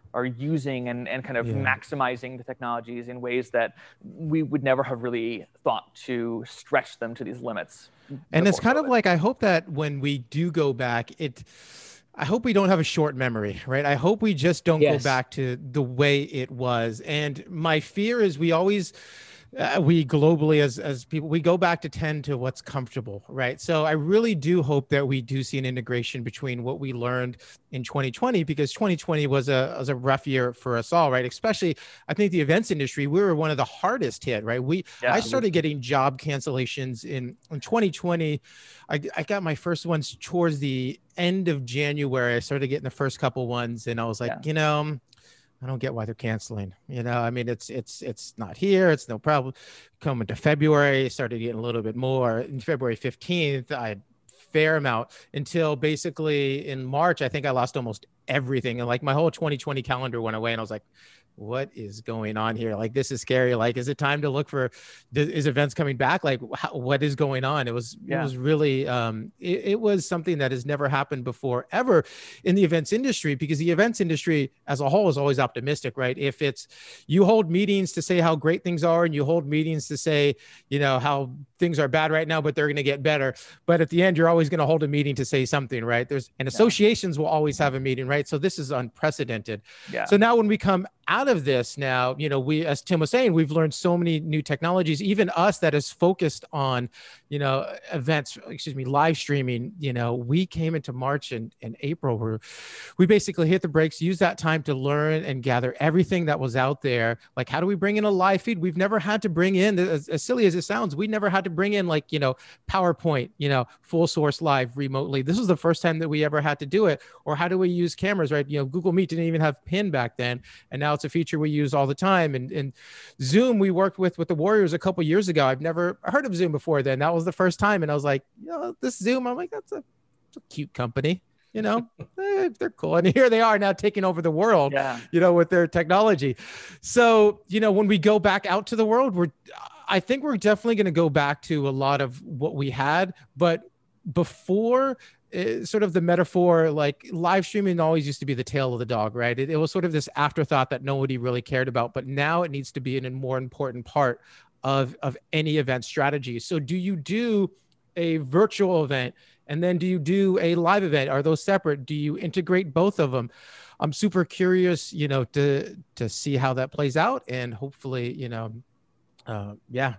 are using and, and kind of Yeah. maximizing the technologies in ways that we would never have really thought to stretch them to these limits. And it's kind COVID. of like, I hope that when we do go back, it, I hope we don't have a short memory, right? I hope we just don't Yes. go back to the way it was. And my fear is we always, uh, we globally as, as people, we go back to tend to what's comfortable, right? So I really do hope that we do see an integration between what we learned in twenty twenty, because twenty twenty was a, was a rough year for us all, right? Especially, I think the events industry, we were one of the hardest hit, right? We, Yeah. I started getting job cancellations in, in twenty twenty. I, I got my first ones towards the end of January. I started getting the first couple ones, and I was like, Yeah. you know, I don't get why they're canceling. You know, I mean, it's it's it's not here. It's no problem. Coming to February, I started getting a little bit more. In February fifteenth, I had fair amount until basically in March, I think I lost almost everything. And like my whole twenty twenty calendar went away, and I was like, what is going on here? Like, this is scary. Like, is it time to look for, is events coming back? Like, how, what is going on? It was, Yeah. it was really, um, it, it was something that has never happened before ever in the events industry, because the events industry as a whole is always optimistic, right? If it's, you hold meetings to say how great things are, and you hold meetings to say, you know, how things are bad right now, but they're going to get better. But at the end, you're always going to hold a meeting to say something, right? There's, and associations will always have a meeting, right? So this is unprecedented. Yeah. So now when we come out of this now, you know, we, as Tim was saying, we've learned so many new technologies, even us that is focused on, you know, events, excuse me, live streaming. You know, we came into March and, and April where we basically hit the brakes, use that time to learn and gather everything that was out there. Like, how do we bring in a live feed? We've never had to bring in, as, as silly as it sounds, we never had to bring in like, you know, PowerPoint, you know, full source live remotely. This was the first time that we ever had to do it. Or how do we use cameras, right? You know, Google Meet didn't even have PIN back then. And now it's a feature we use all the time. And, and Zoom, we worked with with the Warriors a couple years ago. I've never heard of Zoom before then. That was the first time. And I was like, you know, this Zoom, I'm like, that's a, that's a cute company. You know, eh, they're cool. And here they are now taking over the world, Yeah. you know, with their technology. So, you know, when we go back out to the world, we're, I think we're definitely going to go back to a lot of what we had. But before, uh, sort of the metaphor, like live streaming always used to be the tail of the dog, right? It, it was sort of this afterthought that nobody really cared about, but now it needs to be a more important part of, of any event strategy. So do you do a virtual event and then do you do a live event? Are those separate? Do you integrate both of them? I'm super curious, you know, to, to see how that plays out, and hopefully, you know, uh, yeah.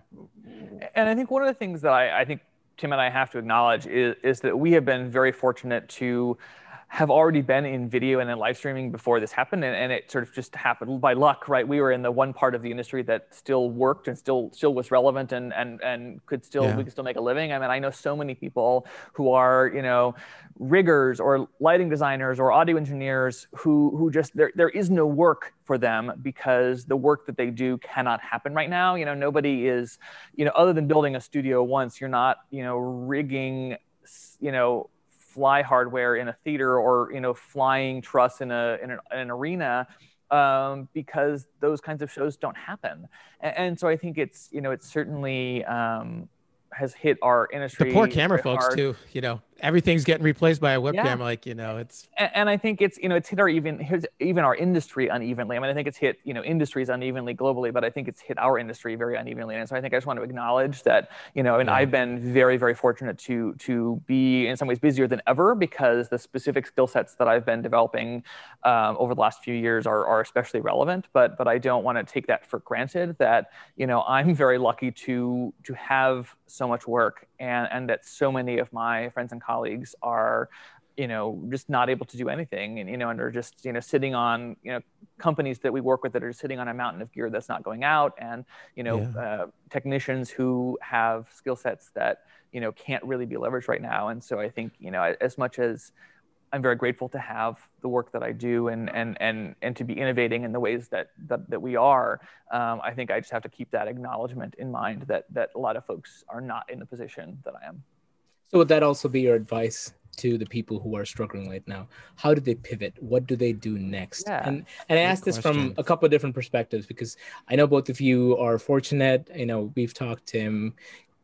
And I think one of the things that I, I think Tim and I have to acknowledge is, is that we have been very fortunate to have already been in video and in live streaming before this happened, and, and it sort of just happened by luck, right? We were in the one part of the industry that still worked and still still was relevant and and and could still Yeah. we could still make a living. I mean, I know so many people who are, you know, riggers or lighting designers or audio engineers who who just there there is no work for them because the work that they do cannot happen right now. You know, nobody is, you know, other than building a studio once, you're not, you know, rigging, you know, fly hardware in a theater or, you know, flying truss in a in an, in an arena, um, because those kinds of shows don't happen. And, and so I think it's, you know, it's certainly um, has hit our industry. The poor camera very folks hard. too, you know, everything's getting replaced by a webcam. Yeah. Like, you know, it's, And, and I think it's, you know, it's hit our even, here's even our industry unevenly. I mean, I think it's hit, you know, industries unevenly globally, but I think it's hit our industry very unevenly. And so I think I just want to acknowledge that, you know, and Yeah. I've been very, very fortunate to, to be in some ways busier than ever because the specific skill sets that I've been developing um, over the last few years are, are especially relevant, but, but I don't want to take that for granted that, you know, I'm very lucky to, to have so much work and, and that so many of my friends and colleagues are, you know, just not able to do anything and, you know, and are just, you know, sitting on, you know, companies that we work with that are just sitting on a mountain of gear that's not going out and, you know, Yeah. uh, technicians who have skill sets that, you know, can't really be leveraged right now. And so I think, you know, as much as I'm very grateful to have the work that I do and and and and to be innovating in the ways that that, that we are. Um, I think I just have to keep that acknowledgement in mind that that a lot of folks are not in the position that I am. So would that also be your advice to the people who are struggling right now? How do they pivot? What do they do next? Yeah. And and I Good ask this from question. a couple of different perspectives because I know both of you are fortunate. You know, we've talked, Tim,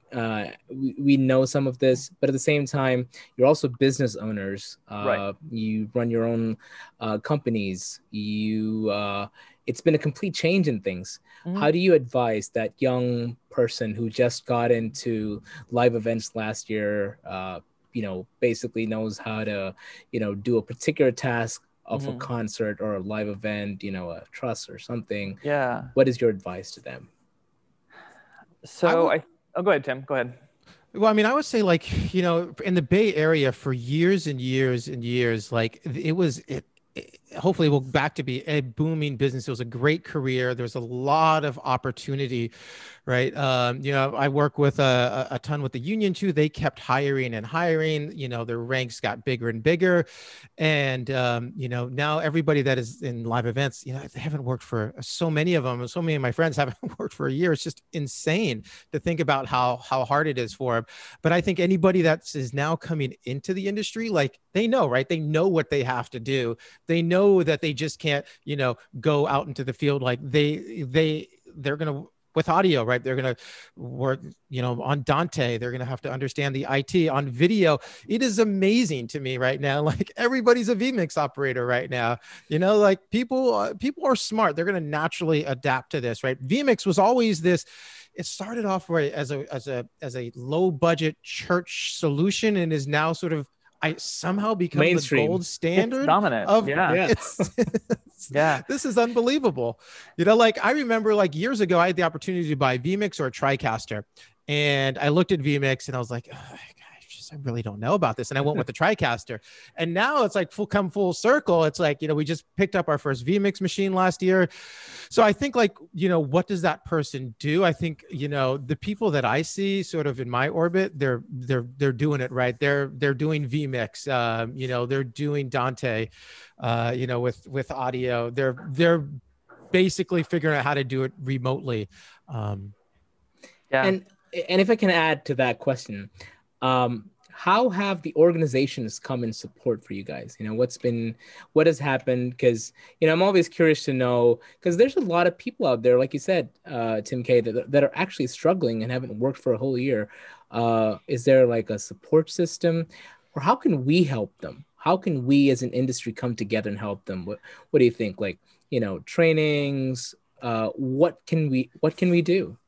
uh, we, we know some of this, but at the same time, you're also business owners. Uh, Right. You run your own uh, companies. You, uh, it's been a complete change in things. Mhm. How do you advise that young person who just got into live events last year, uh, you know, basically knows how to, you know, do a particular task of a Mhm. concert or a live event, you know, a truss or something? Yeah. What is your advice to them? So would- I, oh, go ahead, Tim. Go ahead. Well, I mean, I would say like, you know, in the Bay Area for years and years and years, like it was, it, it hopefully will back to be a booming business. It was a great career. There's a lot of opportunity, right? Um, you know, I work with a, a ton with the union too. They kept hiring and hiring, you know, their ranks got bigger and bigger. And, um, you know, now everybody that is in live events, you know, they haven't worked for so many of them. So many of my friends haven't worked for a year. It's just insane to think about how, how hard it is for them. But I think anybody that is now coming into the industry, like they know, right? They know what they have to do. They know that they just can't, you know, go out into the field. Like they, they, they're going to, with audio, right? They're going to work, you know, on Dante. They're going to have to understand the I T on video. It is amazing to me right now. Like everybody's a vMix operator right now. You know, like people, uh, people are smart. They're going to naturally adapt to this, right? vMix was always this. It started off right as a as a as a low budget church solution and is now sort of I somehow become Mainstream. the gold standard It's dominant. of Yeah. Yeah. it's, it's Yeah. this is unbelievable. You know, like I remember like years ago, I had the opportunity to buy vMix or a TriCaster. And I looked at vMix and I was like, oh, I just, I really don't know about this. And I went with the TriCaster. And now it's like full come full circle. It's like, you know, we just picked up our first vMix machine last year. So I think like, you know, what does that person do? I think, you know, the people that I see sort of in my orbit, they're, they're, they're doing it right. They're, they're doing vMix, um, you know, they're doing Dante, uh, you know, with, with audio, they're, they're basically figuring out how to do it remotely. Um, Yeah. And and if I can add to that question, um, how have the organizations come in support for you guys? You know, what's been, what has happened? Because, you know, I'm always curious to know, because there's a lot of people out there, like you said, uh, Tim K, that, that are actually struggling and haven't worked for a whole year. Uh, is there like a support system, or how can we help them? How can we as an industry come together and help them? What What do you think? Like, you know, trainings. Uh, what can we What can we do?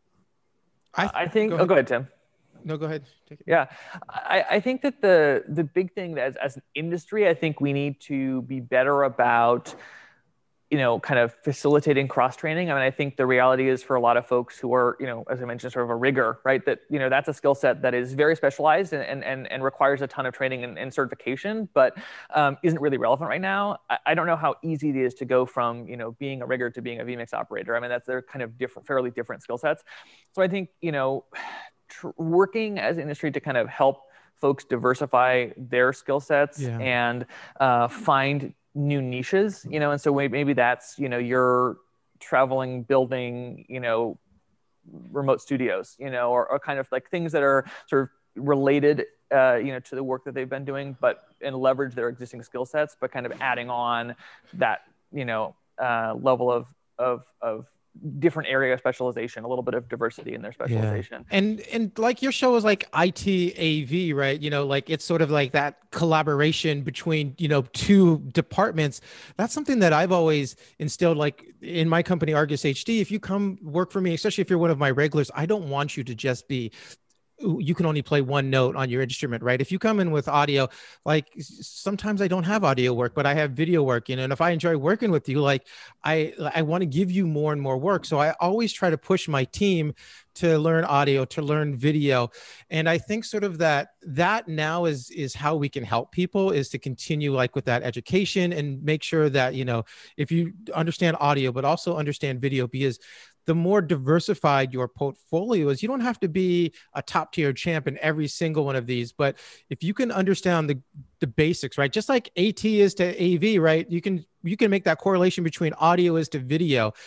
I, th- I think, go oh, ahead. go ahead, Tim. No, go ahead. Take it. Yeah, I, I think that the the big thing as as an industry, I think we need to be better about, you know, kind of facilitating cross training. I mean, I think the reality is for a lot of folks who are, you know, as I mentioned, sort of a rigger, right? That, you know, that's a skill set that is very specialized and and and requires a ton of training and, and certification, but um, isn't really relevant right now. I, I don't know how easy it is to go from, you know, being a rigger to being a vMix operator. I mean, that's they're kind of different, fairly different skill sets. So I think, you know, tr- working as an industry to kind of help folks diversify their skill sets Yeah. and uh, find new niches, you know, and so maybe that's, you know, you're traveling, building, you know, remote studios, you know, or, or kind of like things that are sort of related, uh, you know, to the work that they've been doing, but and leverage their existing skill sets, but kind of adding on that, you know, uh, level of of of different area of specialization, a little bit of diversity in their specialization. Yeah. And and like your show is like I T A V, right? You know, like it's sort of like that collaboration between, you know, two departments. That's something that I've always instilled, like in my company, Argus H D. If you come work for me, especially if you're one of my regulars, I don't want you to just be, you can only play one note on your instrument, right? If you come in with audio, like sometimes I don't have audio work, but I have video work, you know, and if I enjoy working with you, like I, I want to give you more and more work. So I always try to push my team to learn audio, to learn video. And I think sort of that, that now is, is how we can help people, is to continue like with that education and make sure that, you know, if you understand audio, but also understand video, because the more diversified your portfolio is, you don't have to be a top tier champ in every single one of these, but if you can understand the, the basics, right? Just like A T is to A V, right? You can, you can make that correlation between audio is to video.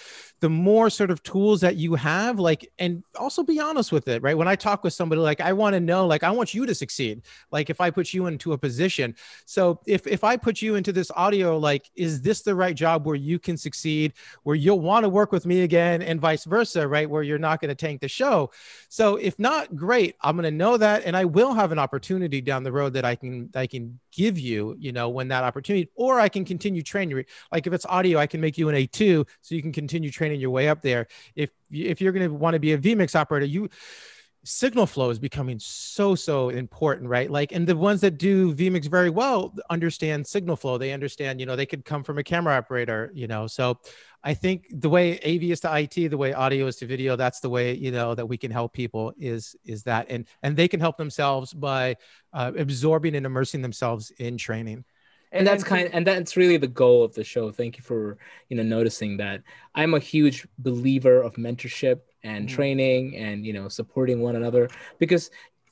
the more sort of tools that you have, like, and also be honest with it, right? When I talk with somebody, like, I want to know, like, I want you to succeed. Like, if I put you into a position, so if, if I put you into this audio, like, is this the right job where you can succeed, where you'll want to work with me again, and vice versa, right? Where you're not going to tank the show. So if not, great, I'm going to know that. And I will have an opportunity down the road that I can, I can give you, you know, when that opportunity, or I can continue training. Like if it's audio, I can make you an A two, so you can continue training your way up there. If, if you're going to want to be a vMix operator, you, signal flow is becoming so, so important, right? Like, and the ones that do vMix very well understand signal flow. They understand, you know, they could come from a camera operator, you know. So I think the way A V is to I T, the way audio is to video, that's the way, you know, that we can help people is, is that, and, and they can help themselves by uh, absorbing and immersing themselves in training. And that's kind of, and that's really the goal of the show. Thank you for, you know, noticing that. I'm a huge believer of mentorship and mm-hmm. training and, you know, supporting one another, because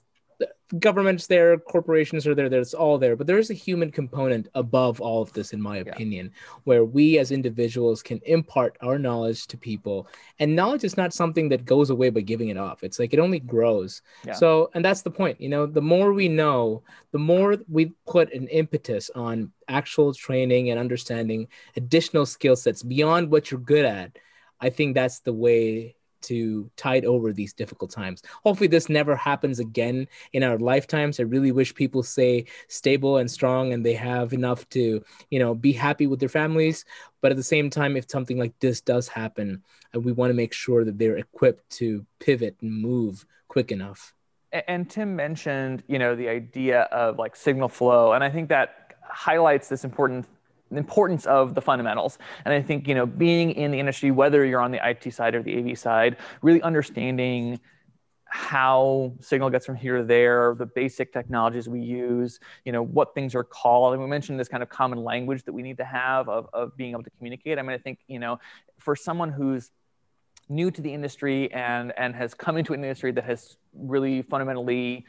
governments there, corporations are there, there's all there, but there is a human component above all of this, in my opinion, yeah. where we as individuals can impart our knowledge to people. And knowledge is not something that goes away by giving it off. It's like, it only grows. Yeah. So, and that's the point, you know, the more we know, the more we put an impetus on actual training and understanding additional skill sets beyond what you're good at. I think that's the way to tide over these difficult times. Hopefully this never happens again in our lifetimes. I really wish people stay stable and strong and they have enough to, you know, be happy with their families. But at the same time, if something like this does happen, we want to make sure that they're equipped to pivot and move quick enough. And Tim mentioned, you know, the idea of like signal flow. And I think that highlights this important the importance of the fundamentals. And I think, you know, being in the industry, whether you're on the I T side or the A V side, really understanding how signal gets from here to there, the basic technologies we use, you know, what things are called. And we mentioned this kind of common language that we need to have of, of being able to communicate. I mean, I think, you know, for someone who's new to the industry and, and has come into an industry that has really fundamentally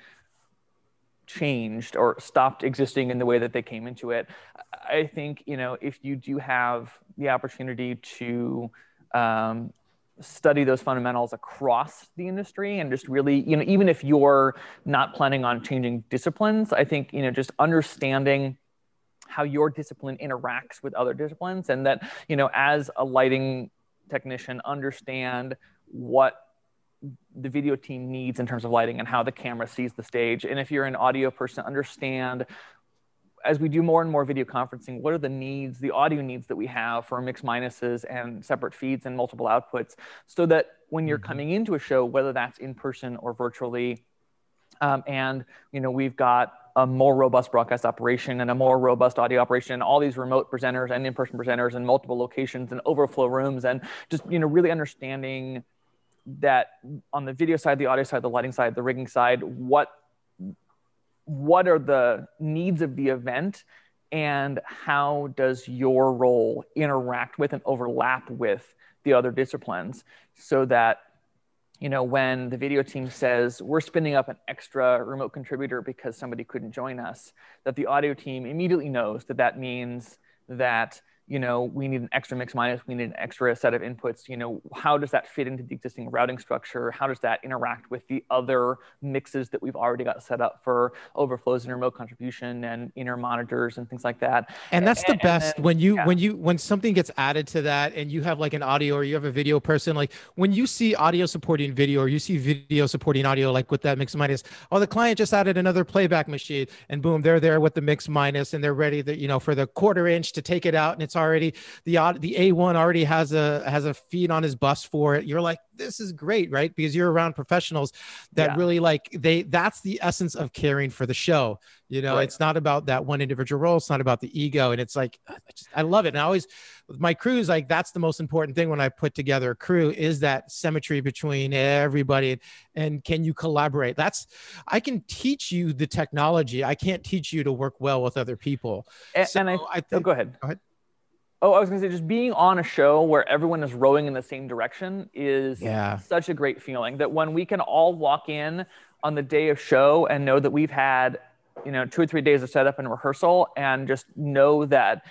changed or stopped existing in the way that they came into it, I think, you know, if you do have the opportunity to um, study those fundamentals across the industry and just really, you know, even if you're not planning on changing disciplines, I think, you know, just understanding how your discipline interacts with other disciplines, and that, you know, as a lighting technician, understand what the video team needs in terms of lighting and how the camera sees the stage. And if you're an audio person, understand, as we do more and more video conferencing, what are the needs, the audio needs that we have for mix minuses and separate feeds and multiple outputs, so that when you're coming into a show, whether that's in person or virtually, um, and, you know, we've got a more robust broadcast operation and a more robust audio operation, and all these remote presenters and in-person presenters and multiple locations and overflow rooms, and just, you know, really understanding that on the video side, the audio side, the lighting side, the rigging side, what what are the needs of the event, and how does your role interact with and overlap with the other disciplines, so that, you know, when the video team says we're spinning up an extra remote contributor because somebody couldn't join us, that the audio team immediately knows that that means that, you know, we need an extra mix minus, we need an extra set of inputs. You know, how does that fit into the existing routing structure? How does that interact with the other mixes that we've already got set up for overflows and remote contribution and inner monitors and things like that? And that's the and, best and then, when you, yeah. when you, when something gets added to that and you have like an audio or you have a video person, like when you see audio supporting video or you see video supporting audio, like with that mix minus, oh, the client just added another playback machine, and boom, they're there with the mix minus and they're ready to, you know, for the quarter inch to take it out, and it's already the the A one already has a has a feed on his bus for it. You're like, this is great, right? Because you're around professionals that yeah. really like they that's the essence of caring for the show. You know, right. It's not about that one individual role. It's not about the ego. And it's like, I, just, I love it. And I always, with my crews, like that's the most important thing when I put together a crew, is that symmetry between everybody. And, and can you collaborate? That's, I can teach you the technology. I can't teach you to work well with other people. And, so and I, I think, oh, go ahead. Go ahead. Oh, I was going to say, just being on a show where everyone is rowing in the same direction is yeah. such a great feeling, that when we can all walk in on the day of show and know that we've had, you know, two or three days of setup and rehearsal, and just know that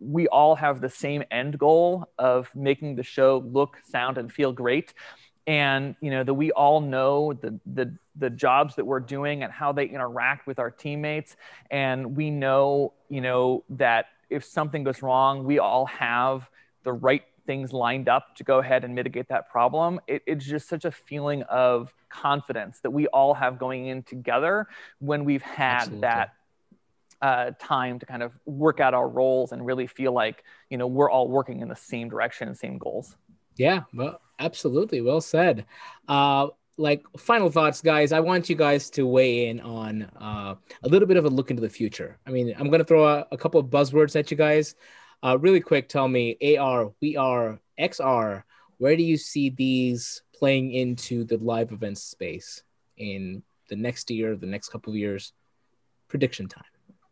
we all have the same end goal of making the show look, sound, and feel great. And, you know, that we all know the, the, the jobs that we're doing and how they interact with our teammates. And we know, you know, that if something goes wrong, we all have the right things lined up to go ahead and mitigate that problem. It, it's just such a feeling of confidence that we all have going in together when we've had Absolutely. that uh, time to kind of work out our roles and really feel like, you know, we're all working in the same direction and same goals. Yeah, well, absolutely. Well said. Uh, like final thoughts, guys. I want you guys to weigh in on uh, a little bit of a look into the future. I mean, I'm going to throw a, a couple of buzzwords at you guys. Uh, really quick, tell me A R, V R, X R, where do you see these playing into the live event space in the next year, the next couple of years? Prediction time.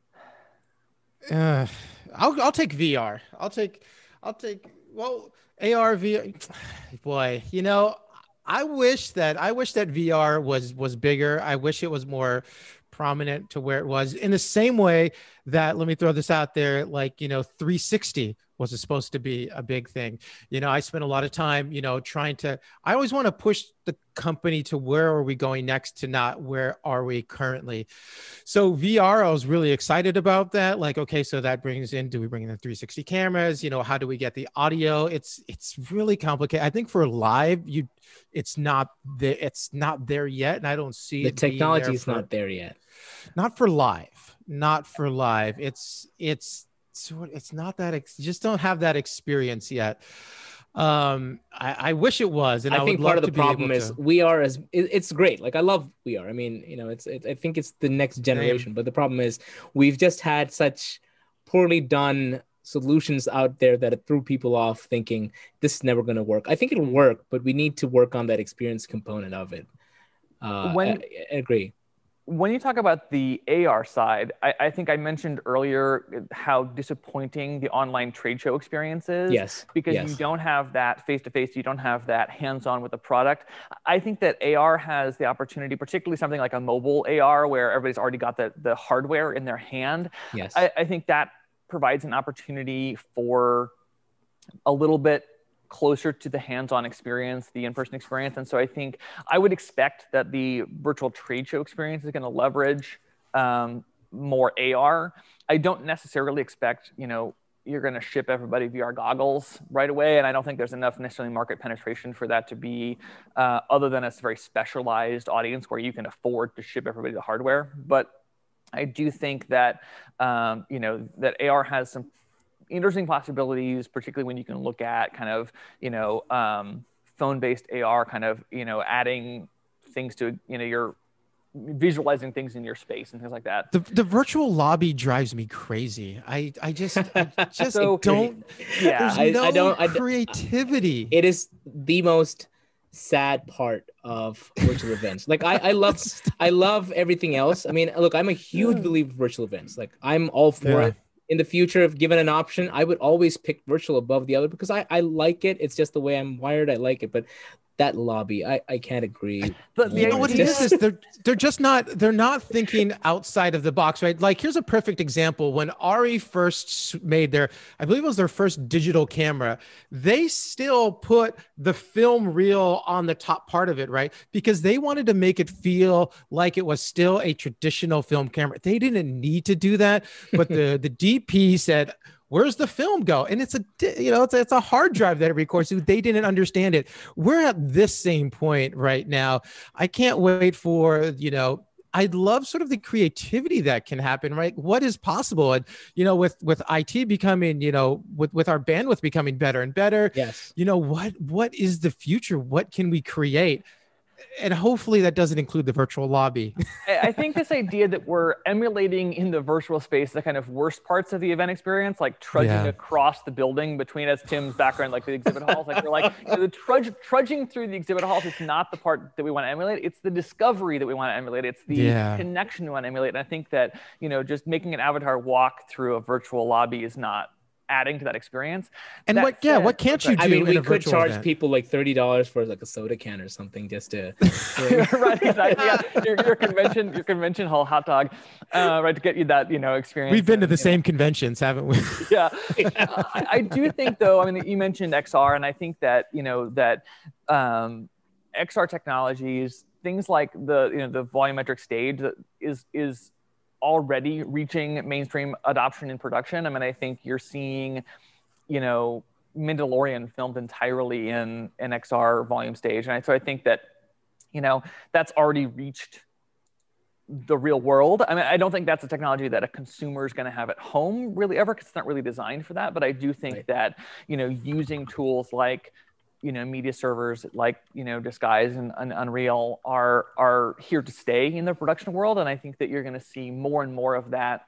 Uh, I'll I'll take V R. I'll take I'll take well A R V R. Boy, you know, I wish that I wish that V R was was bigger. I wish it was more prominent to where it was, in the same way that, let me throw this out there, like, you know, three sixty was supposed to be a big thing. You know, I spent a lot of time, you know, trying to, I always want to push the company to where are we going next, to not where are we currently. So V R, I was really excited about that. Like, okay, so that brings in, do we bring in the three sixty cameras? You know, how do we get the audio? It's, it's really complicated. I think for live, you, it's not the, it's not there yet. And I don't see the it technology is for, not there yet. Not for live, not for live. It's, it's, So it's not that, ex- just don't have that experience yet. Um, I, I wish it was, and I, I think would part love of the to problem be able is to. we are as it, it's great. Like I love V R. I mean, you know, it's it, I think it's the next generation. Same. But the problem is we've just had such poorly done solutions out there that it threw people off, thinking this is never going to work. I think it'll work, but we need to work on that experience component of it. Uh, When I, I agree. When you talk about the A R side, I, I think I mentioned earlier how disappointing the online trade show experience is. Yes, Because yes. you don't have that face-to-face, you don't have that hands-on with the product. I think that A R has the opportunity, particularly something like a mobile A R where everybody's already got the, the hardware in their hand. Yes. I, I think that provides an opportunity for a little bit closer to the hands-on experience, the in-person experience. And so I think I would expect that the virtual trade show experience is going to leverage um, more A R. I don't necessarily expect, you know, you're going to ship everybody V R goggles right away. And I don't think there's enough necessarily market penetration for that to be uh, other than a very specialized audience where you can afford to ship everybody the hardware. But I do think that, um, you know, that A R has some interesting possibilities, particularly when you can look at kind of, you know, um, phone-based A R, kind of, you know, adding things to, you know, you're visualizing things in your space and things like that. The, the virtual lobby drives me crazy. I, I just, I just So, don't, yeah, there's I- no I don't- I d- creativity. It is the most sad part of virtual events. Like I, I love, I love everything else. I mean, look, I'm a huge believer in virtual events. Like I'm all for Yeah. it. In the future, if given an option, I would always pick virtual above the other because I, I like it. It's just the way I'm wired. I like it. But that lobby, I, I can't agree. But the You know what it idea- is? Is they're they're just not they're not thinking outside of the box, right? Like here's a perfect example. When Ari first s- made their, I believe it was their first digital camera, they still put the film reel on the top part of it, right? Because they wanted to make it feel like it was still a traditional film camera. They didn't need to do that, but the the D P said, where's the film go? And it's a, you know, it's a, it's a hard drive that it records. So they didn't understand it. We're at this same point right now. I can't wait for, you know, I'd love sort of the creativity that can happen, right? What is possible? And, you know, with, with I T becoming, you know, with, with our bandwidth becoming better and better, Yes. you know, what, what is the future? What can we create? And hopefully that doesn't include the virtual lobby. I I think this idea that we're emulating in the virtual space the kind of worst parts of the event experience, like trudging Yeah. across the building between, as Tim's background, like the exhibit halls, like we're like, you know, the trudge, trudging through the exhibit halls is not the part that we want to emulate. It's the discovery that we want to emulate. It's the Yeah. connection we want to emulate. And I think that, you know, just making an avatar walk through a virtual lobby is not adding to that experience. And That what, yeah, said- what can't you do I mean, in we a could virtual charge event? people like thirty dollars for like a soda can or something just to. right, exactly. Yeah. Your, your convention, your convention hall hot dog, uh, right, to get you that, you know, experience. We've been to and, the you same know. conventions, haven't we? Yeah. Uh, I, I do think, though, I mean, you mentioned X R, and I think that, you know, that um, X R technologies, things like the, you know, the volumetric stage that is, is already reaching mainstream adoption in production. I mean, I think you're seeing, you know, Mandalorian filmed entirely in an X R volume stage. And I, so I think that, you know, that's already reached the real world. I mean, I don't think that's a technology that a consumer is going to have at home really ever, because it's not really designed for that. But I do think Right. that, you know, using tools like, you know, media servers like, you know, Disguise and, and Unreal are, are here to stay in the production world. And I think that you're going to see more and more of that,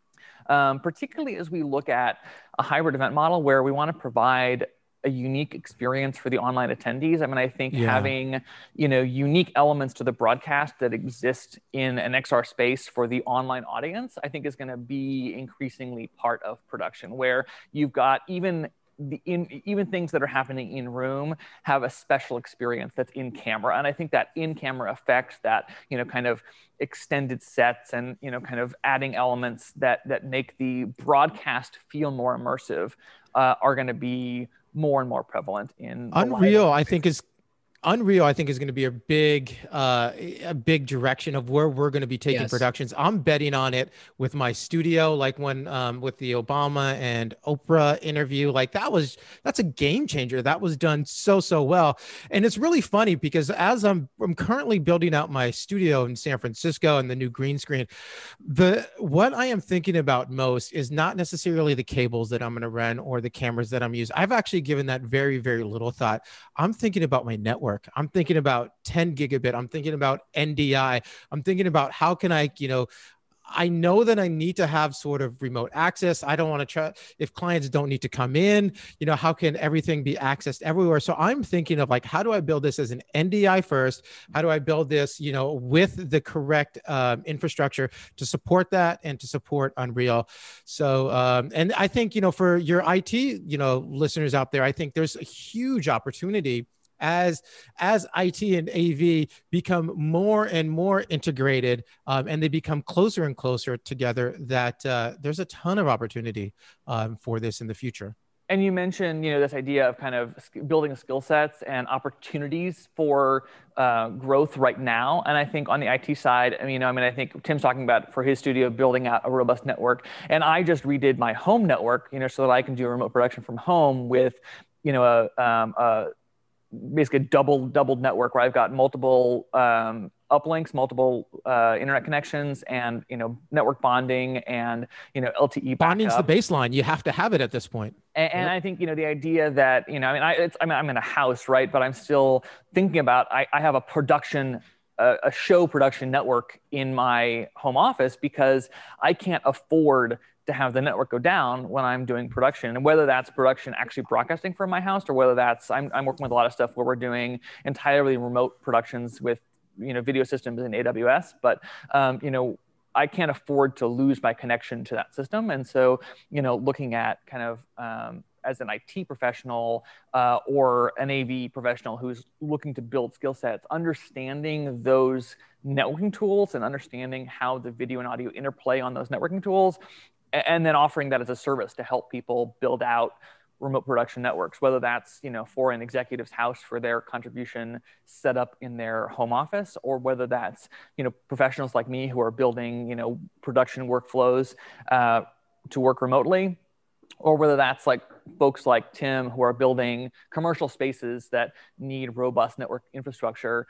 um, particularly as we look at a hybrid event model where we want to provide a unique experience for the online attendees. I mean, I think Yeah. having, you know, unique elements to the broadcast that exist in an X R space for the online audience, I think is going to be increasingly part of production, where you've got even the in even things that are happening in room have a special experience that's in camera. And I think that in camera effect, that, you know, kind of extended sets and, you know, kind of adding elements that that make the broadcast feel more immersive uh, are going to be more and more prevalent in the live Unreal, event I space. think is Unreal, I think, is going to be a big, uh, a big direction of where we're going to be taking Yes. productions. I'm betting on it with my studio, like when um, with the Obama and Oprah interview. Like that was, that's a game changer. That was done so so well, and it's really funny because as I'm I'm currently building out my studio in San Francisco and the new green screen, the what I am thinking about most is not necessarily the cables that I'm going to run or the cameras that I'm using. I've actually given that very very little thought. I'm thinking about my network. I'm thinking about ten gigabit. I'm thinking about N D I. I'm thinking about how can I, you know, I know that I need to have sort of remote access. I don't want to try, if clients don't need to come in, you know, how can everything be accessed everywhere? So I'm thinking of like, how do I build this as an N D I first? How do I build this, you know, with the correct um, infrastructure to support that and to support Unreal? So, um, and I think, you know, for your I T, you know, listeners out there, I think there's a huge opportunity as as I T and A V become more and more integrated, um, and they become closer and closer together, that uh, there's a ton of opportunity um, for this in the future. And you mentioned, you know, this idea of kind of building skill sets and opportunities for uh, growth right now. And I think on the I T side, I mean, you know, I mean, I think Tim's talking about for his studio building out a robust network, and I just redid my home network, you know, so that I can do remote production from home with, you know, a, um, a basically a double doubled network where I've got multiple um, uplinks, multiple uh, internet connections, and, you know, network bonding and, you know, L T E Bonding's the backup. baseline. You have to have it at this point. And, and Yep. I think, you know, the idea that, you know, I mean, I, it's, I mean, I'm in a house, right? But I'm still thinking about, I, I have a production, a, a show production network in my home office because I can't afford to have the network go down when I'm doing production. And whether that's production actually broadcasting from my house, or whether that's, I'm, I'm working with a lot of stuff where we're doing entirely remote productions with, you know, video systems in A W S. But, um, you know, I can't afford to lose my connection to that system. And so, you know, looking at kind of um, as an I T professional uh, or an A V professional who's looking to build skill sets, understanding those networking tools and understanding how the video and audio interplay on those networking tools, and then offering that as a service to help people build out remote production networks, whether that's, you know, for an executive's house for their contribution set up in their home office, or whether that's, you know, professionals like me who are building, you know, production workflows uh, to work remotely, or whether that's like folks like Tim who are building commercial spaces that need robust network infrastructure.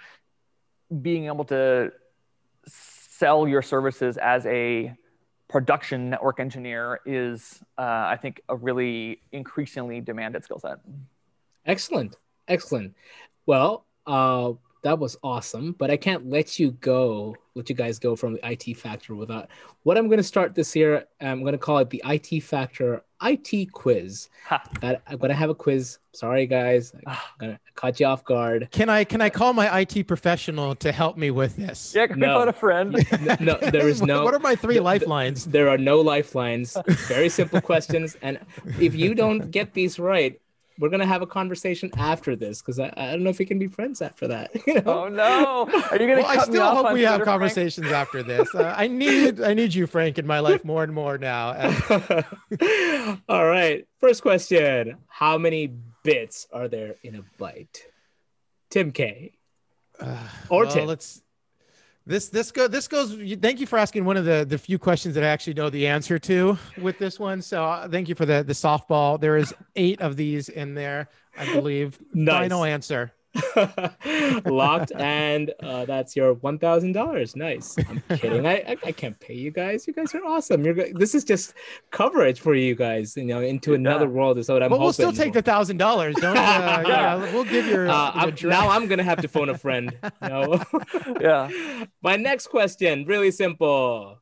Being able to sell your services as a production network engineer is, uh, I think, a really increasingly demanded skill set. Excellent. Excellent. Well, uh, that was awesome, but I can't let you go, let you guys go from the I T Factor without, what I'm going to start this year, I'm going to call it the I T Factor I T quiz. Ha. Got, I'm gonna have a quiz. Sorry, guys. I'm gonna caught you off guard. Can I can I call my I T professional to help me with this? Yeah, can we No. phone a friend? No, no, there is no. What are my three th- th- lifelines? There are no lifelines. Very simple questions, and if you don't get these right, we're gonna have a conversation after this because I, I don't know if we can be friends after that. You know? Oh no! Are you gonna Well, I cut me still off hope on we have Twitter, Frank? conversations after this. Uh, I need I need you, Frank, in my life more and more now. Uh, All right. First question: how many bits are there in a byte? Tim K. Or well, Tim. let's this this go this goes. Thank you for asking one of the the few questions that I actually know the answer to with this one. So uh, thank you for the the softball. There is eight of these in there, I believe. Nice. Final answer. Locked, and uh, that's your one thousand dollars. Nice. I'm kidding. I, I I can't pay you guys. You guys are awesome. You're go- this is just coverage for you guys. You know, into another Yeah. world is what I'm But hoping. we'll still take the thousand dollars. Don't. Uh, yeah, we'll give your. Uh, your I'm- dra- now I'm gonna have to phone a friend. No. Yeah. My next question, really simple,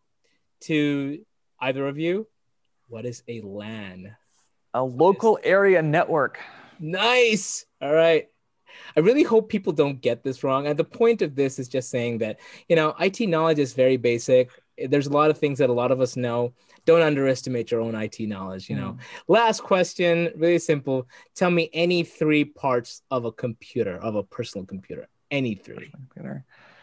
to either of you. What is a LAN? A local area network. Nice. All right. I really hope people don't get this wrong. And the point of this is just saying that, you know, I T knowledge is very basic. There's a lot of things that a lot of us know. Don't underestimate your own I T knowledge, you know. Mm. Last question, really simple. Tell me any three parts of a computer, of a personal computer. Any three. Computer.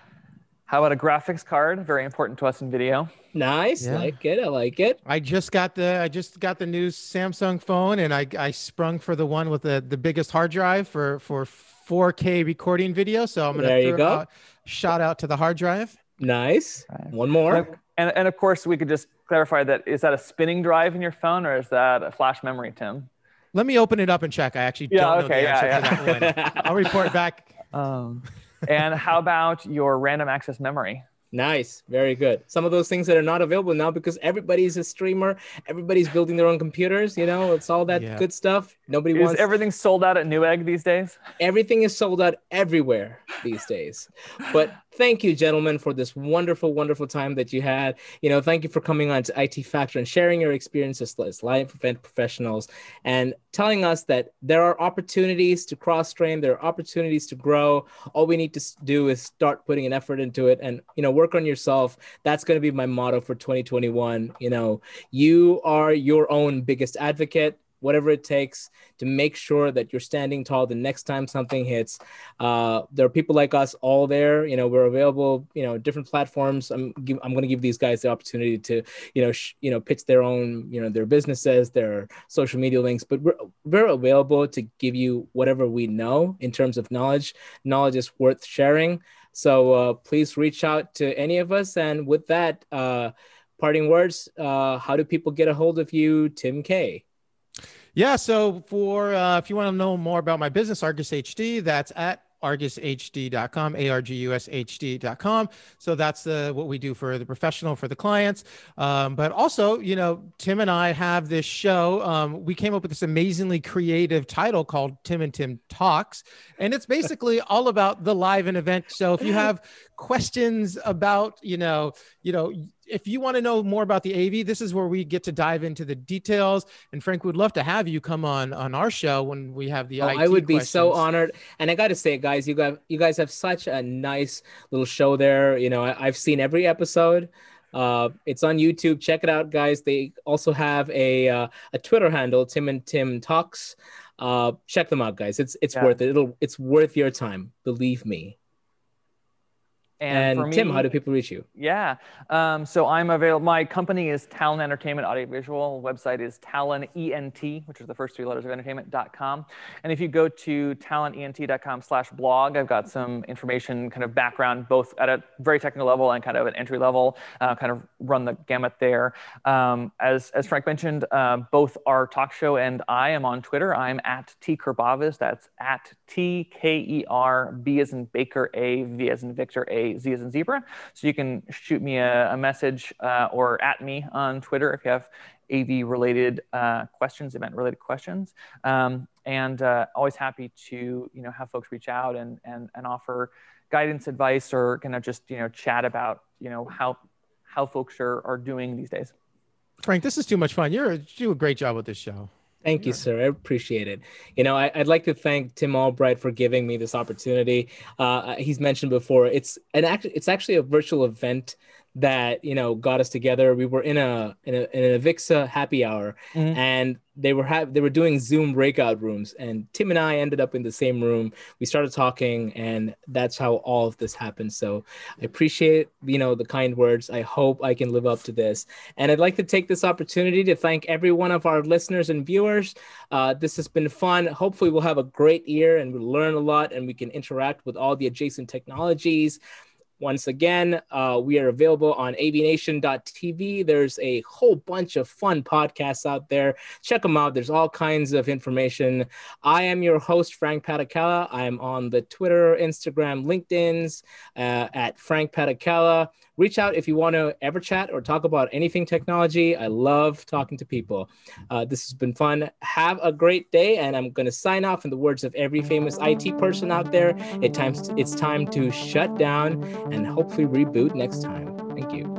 How about a graphics card? Very important to us in video. Nice. Yeah. Like it. I like it. I just got the I just got the new Samsung phone, and I I sprung for the one with the the biggest hard drive for for four K recording video. So I'm gonna There you throw go. out- shout out to the hard drive. Nice. Right. One more. And, and, and of course, we could just clarify that. Is that a spinning drive in your phone or is that a flash memory, Tim? Let me open it up and check. I actually Yeah, don't know okay, the answer yeah, to that one. I'll report back. Um, and how about your random access memory? Nice. Very good. Some of those things that are not available now because everybody's a streamer. Everybody's building their own computers. You know, it's all that Yeah. good stuff. Nobody Is wants everything sold out at Newegg these days? everything is sold out everywhere these days. But thank you, gentlemen, for this wonderful, wonderful time that you had. You know, thank you for coming on to I T Factor and sharing your experiences as live event professionals and telling us that there are opportunities to cross-train, there are opportunities to grow. All we need to s- do is start putting an effort into it and, you know, work on yourself. That's going to be my motto for twenty twenty-one. You know, you are your own biggest advocate. Whatever it takes to make sure that you're standing tall the next time something hits. Uh, there are people like us all there. You know, we're available. You know, different platforms. I'm give, I'm going to give these guys the opportunity to, you know, sh- you know, pitch their own, you know, their businesses, their social media links. But we're we're available to give you whatever we know in terms of knowledge. Knowledge is worth sharing. So uh, please reach out to any of us. And with that, uh, parting words. Uh, how do people get a hold of you, Tim K? Yeah, so for uh, if you want to know more about my business, Argus H D, that's at argus h d dot com, A R G U S H D dot com. So that's uh, what we do for the professional, for the clients. Um, but also, you know, Tim and I have this show. Um, we came up with this amazingly creative title called Tim and Tim Talks. And it's basically all about the live and event. So if you have questions about, you know, you know, if you want to know more about the A V, this is where we get to dive into the details. And Frank, would love to have you come on on our show when we have the Oh, I T I would be questions. so honored. And I got to say, guys, you got you guys have such a nice little show there. You know, I, I've seen every episode. Uh, it's on YouTube. Check it out, guys. They also have a uh, a Twitter handle, Tim and Tim Talks. Uh, check them out, guys. It's it's Yeah. worth it. It'll it's worth your time. Believe me. And, for me, Tim, how do people reach you? Yeah. Um, so I'm available. My company is Talon Entertainment Audiovisual. Website is Talon E N T, which is the first three letters of entertainment dot com. And if you go to talon e n t dot com slash blog, I've got some information, kind of background, both at a very technical level and kind of an entry level, uh, kind of run the gamut there. Um, as, as Frank mentioned, uh, both our talk show and I am on Twitter. I'm at T Kerbavis. That's at T K E R, B as in Baker, A, V as in Victor, A, Z as in Zebra. So you can shoot me a, a message uh, or at me on Twitter if you have A V related uh, questions, event related questions. Um, and uh, always happy to, you know, have folks reach out and, and, and offer guidance, advice, or kind of just, you know, chat about, you know, how, how folks are, are doing these days. Frank, this is too much fun. You're you do a great job with this show. Thank you, sir. I appreciate it. You know, I, I'd like to thank Tim Albright for giving me this opportunity. Uh, he's mentioned before, it's an act, it's actually a virtual event that, you know, got us together. We were in a in a, in a Avixa happy hour, mm-hmm. and they were ha- they were doing Zoom breakout rooms, and Tim and I ended up in the same room. We started talking, and that's how all of this happened. So I appreciate, you know, the kind words. I hope I can live up to this. And I'd like to take this opportunity to thank every one of our listeners and viewers. Uh, this has been fun. Hopefully we'll have a great year and we'll learn a lot, and we can interact with all the adjacent technologies. Once again, uh, we are available on A V Nation dot T V. There's a whole bunch of fun podcasts out there. Check them out. There's all kinds of information. I am your host, Frank Patakala. I'm on the Twitter, Instagram, LinkedIn's uh, at Frank Patakala. Reach out if you want to ever chat or talk about anything technology. I love talking to people. Uh, this has been fun. Have a great day, and I'm going to sign off in the words of every famous I T person out there. It times, it's time to shut down and hopefully reboot next time. Thank you.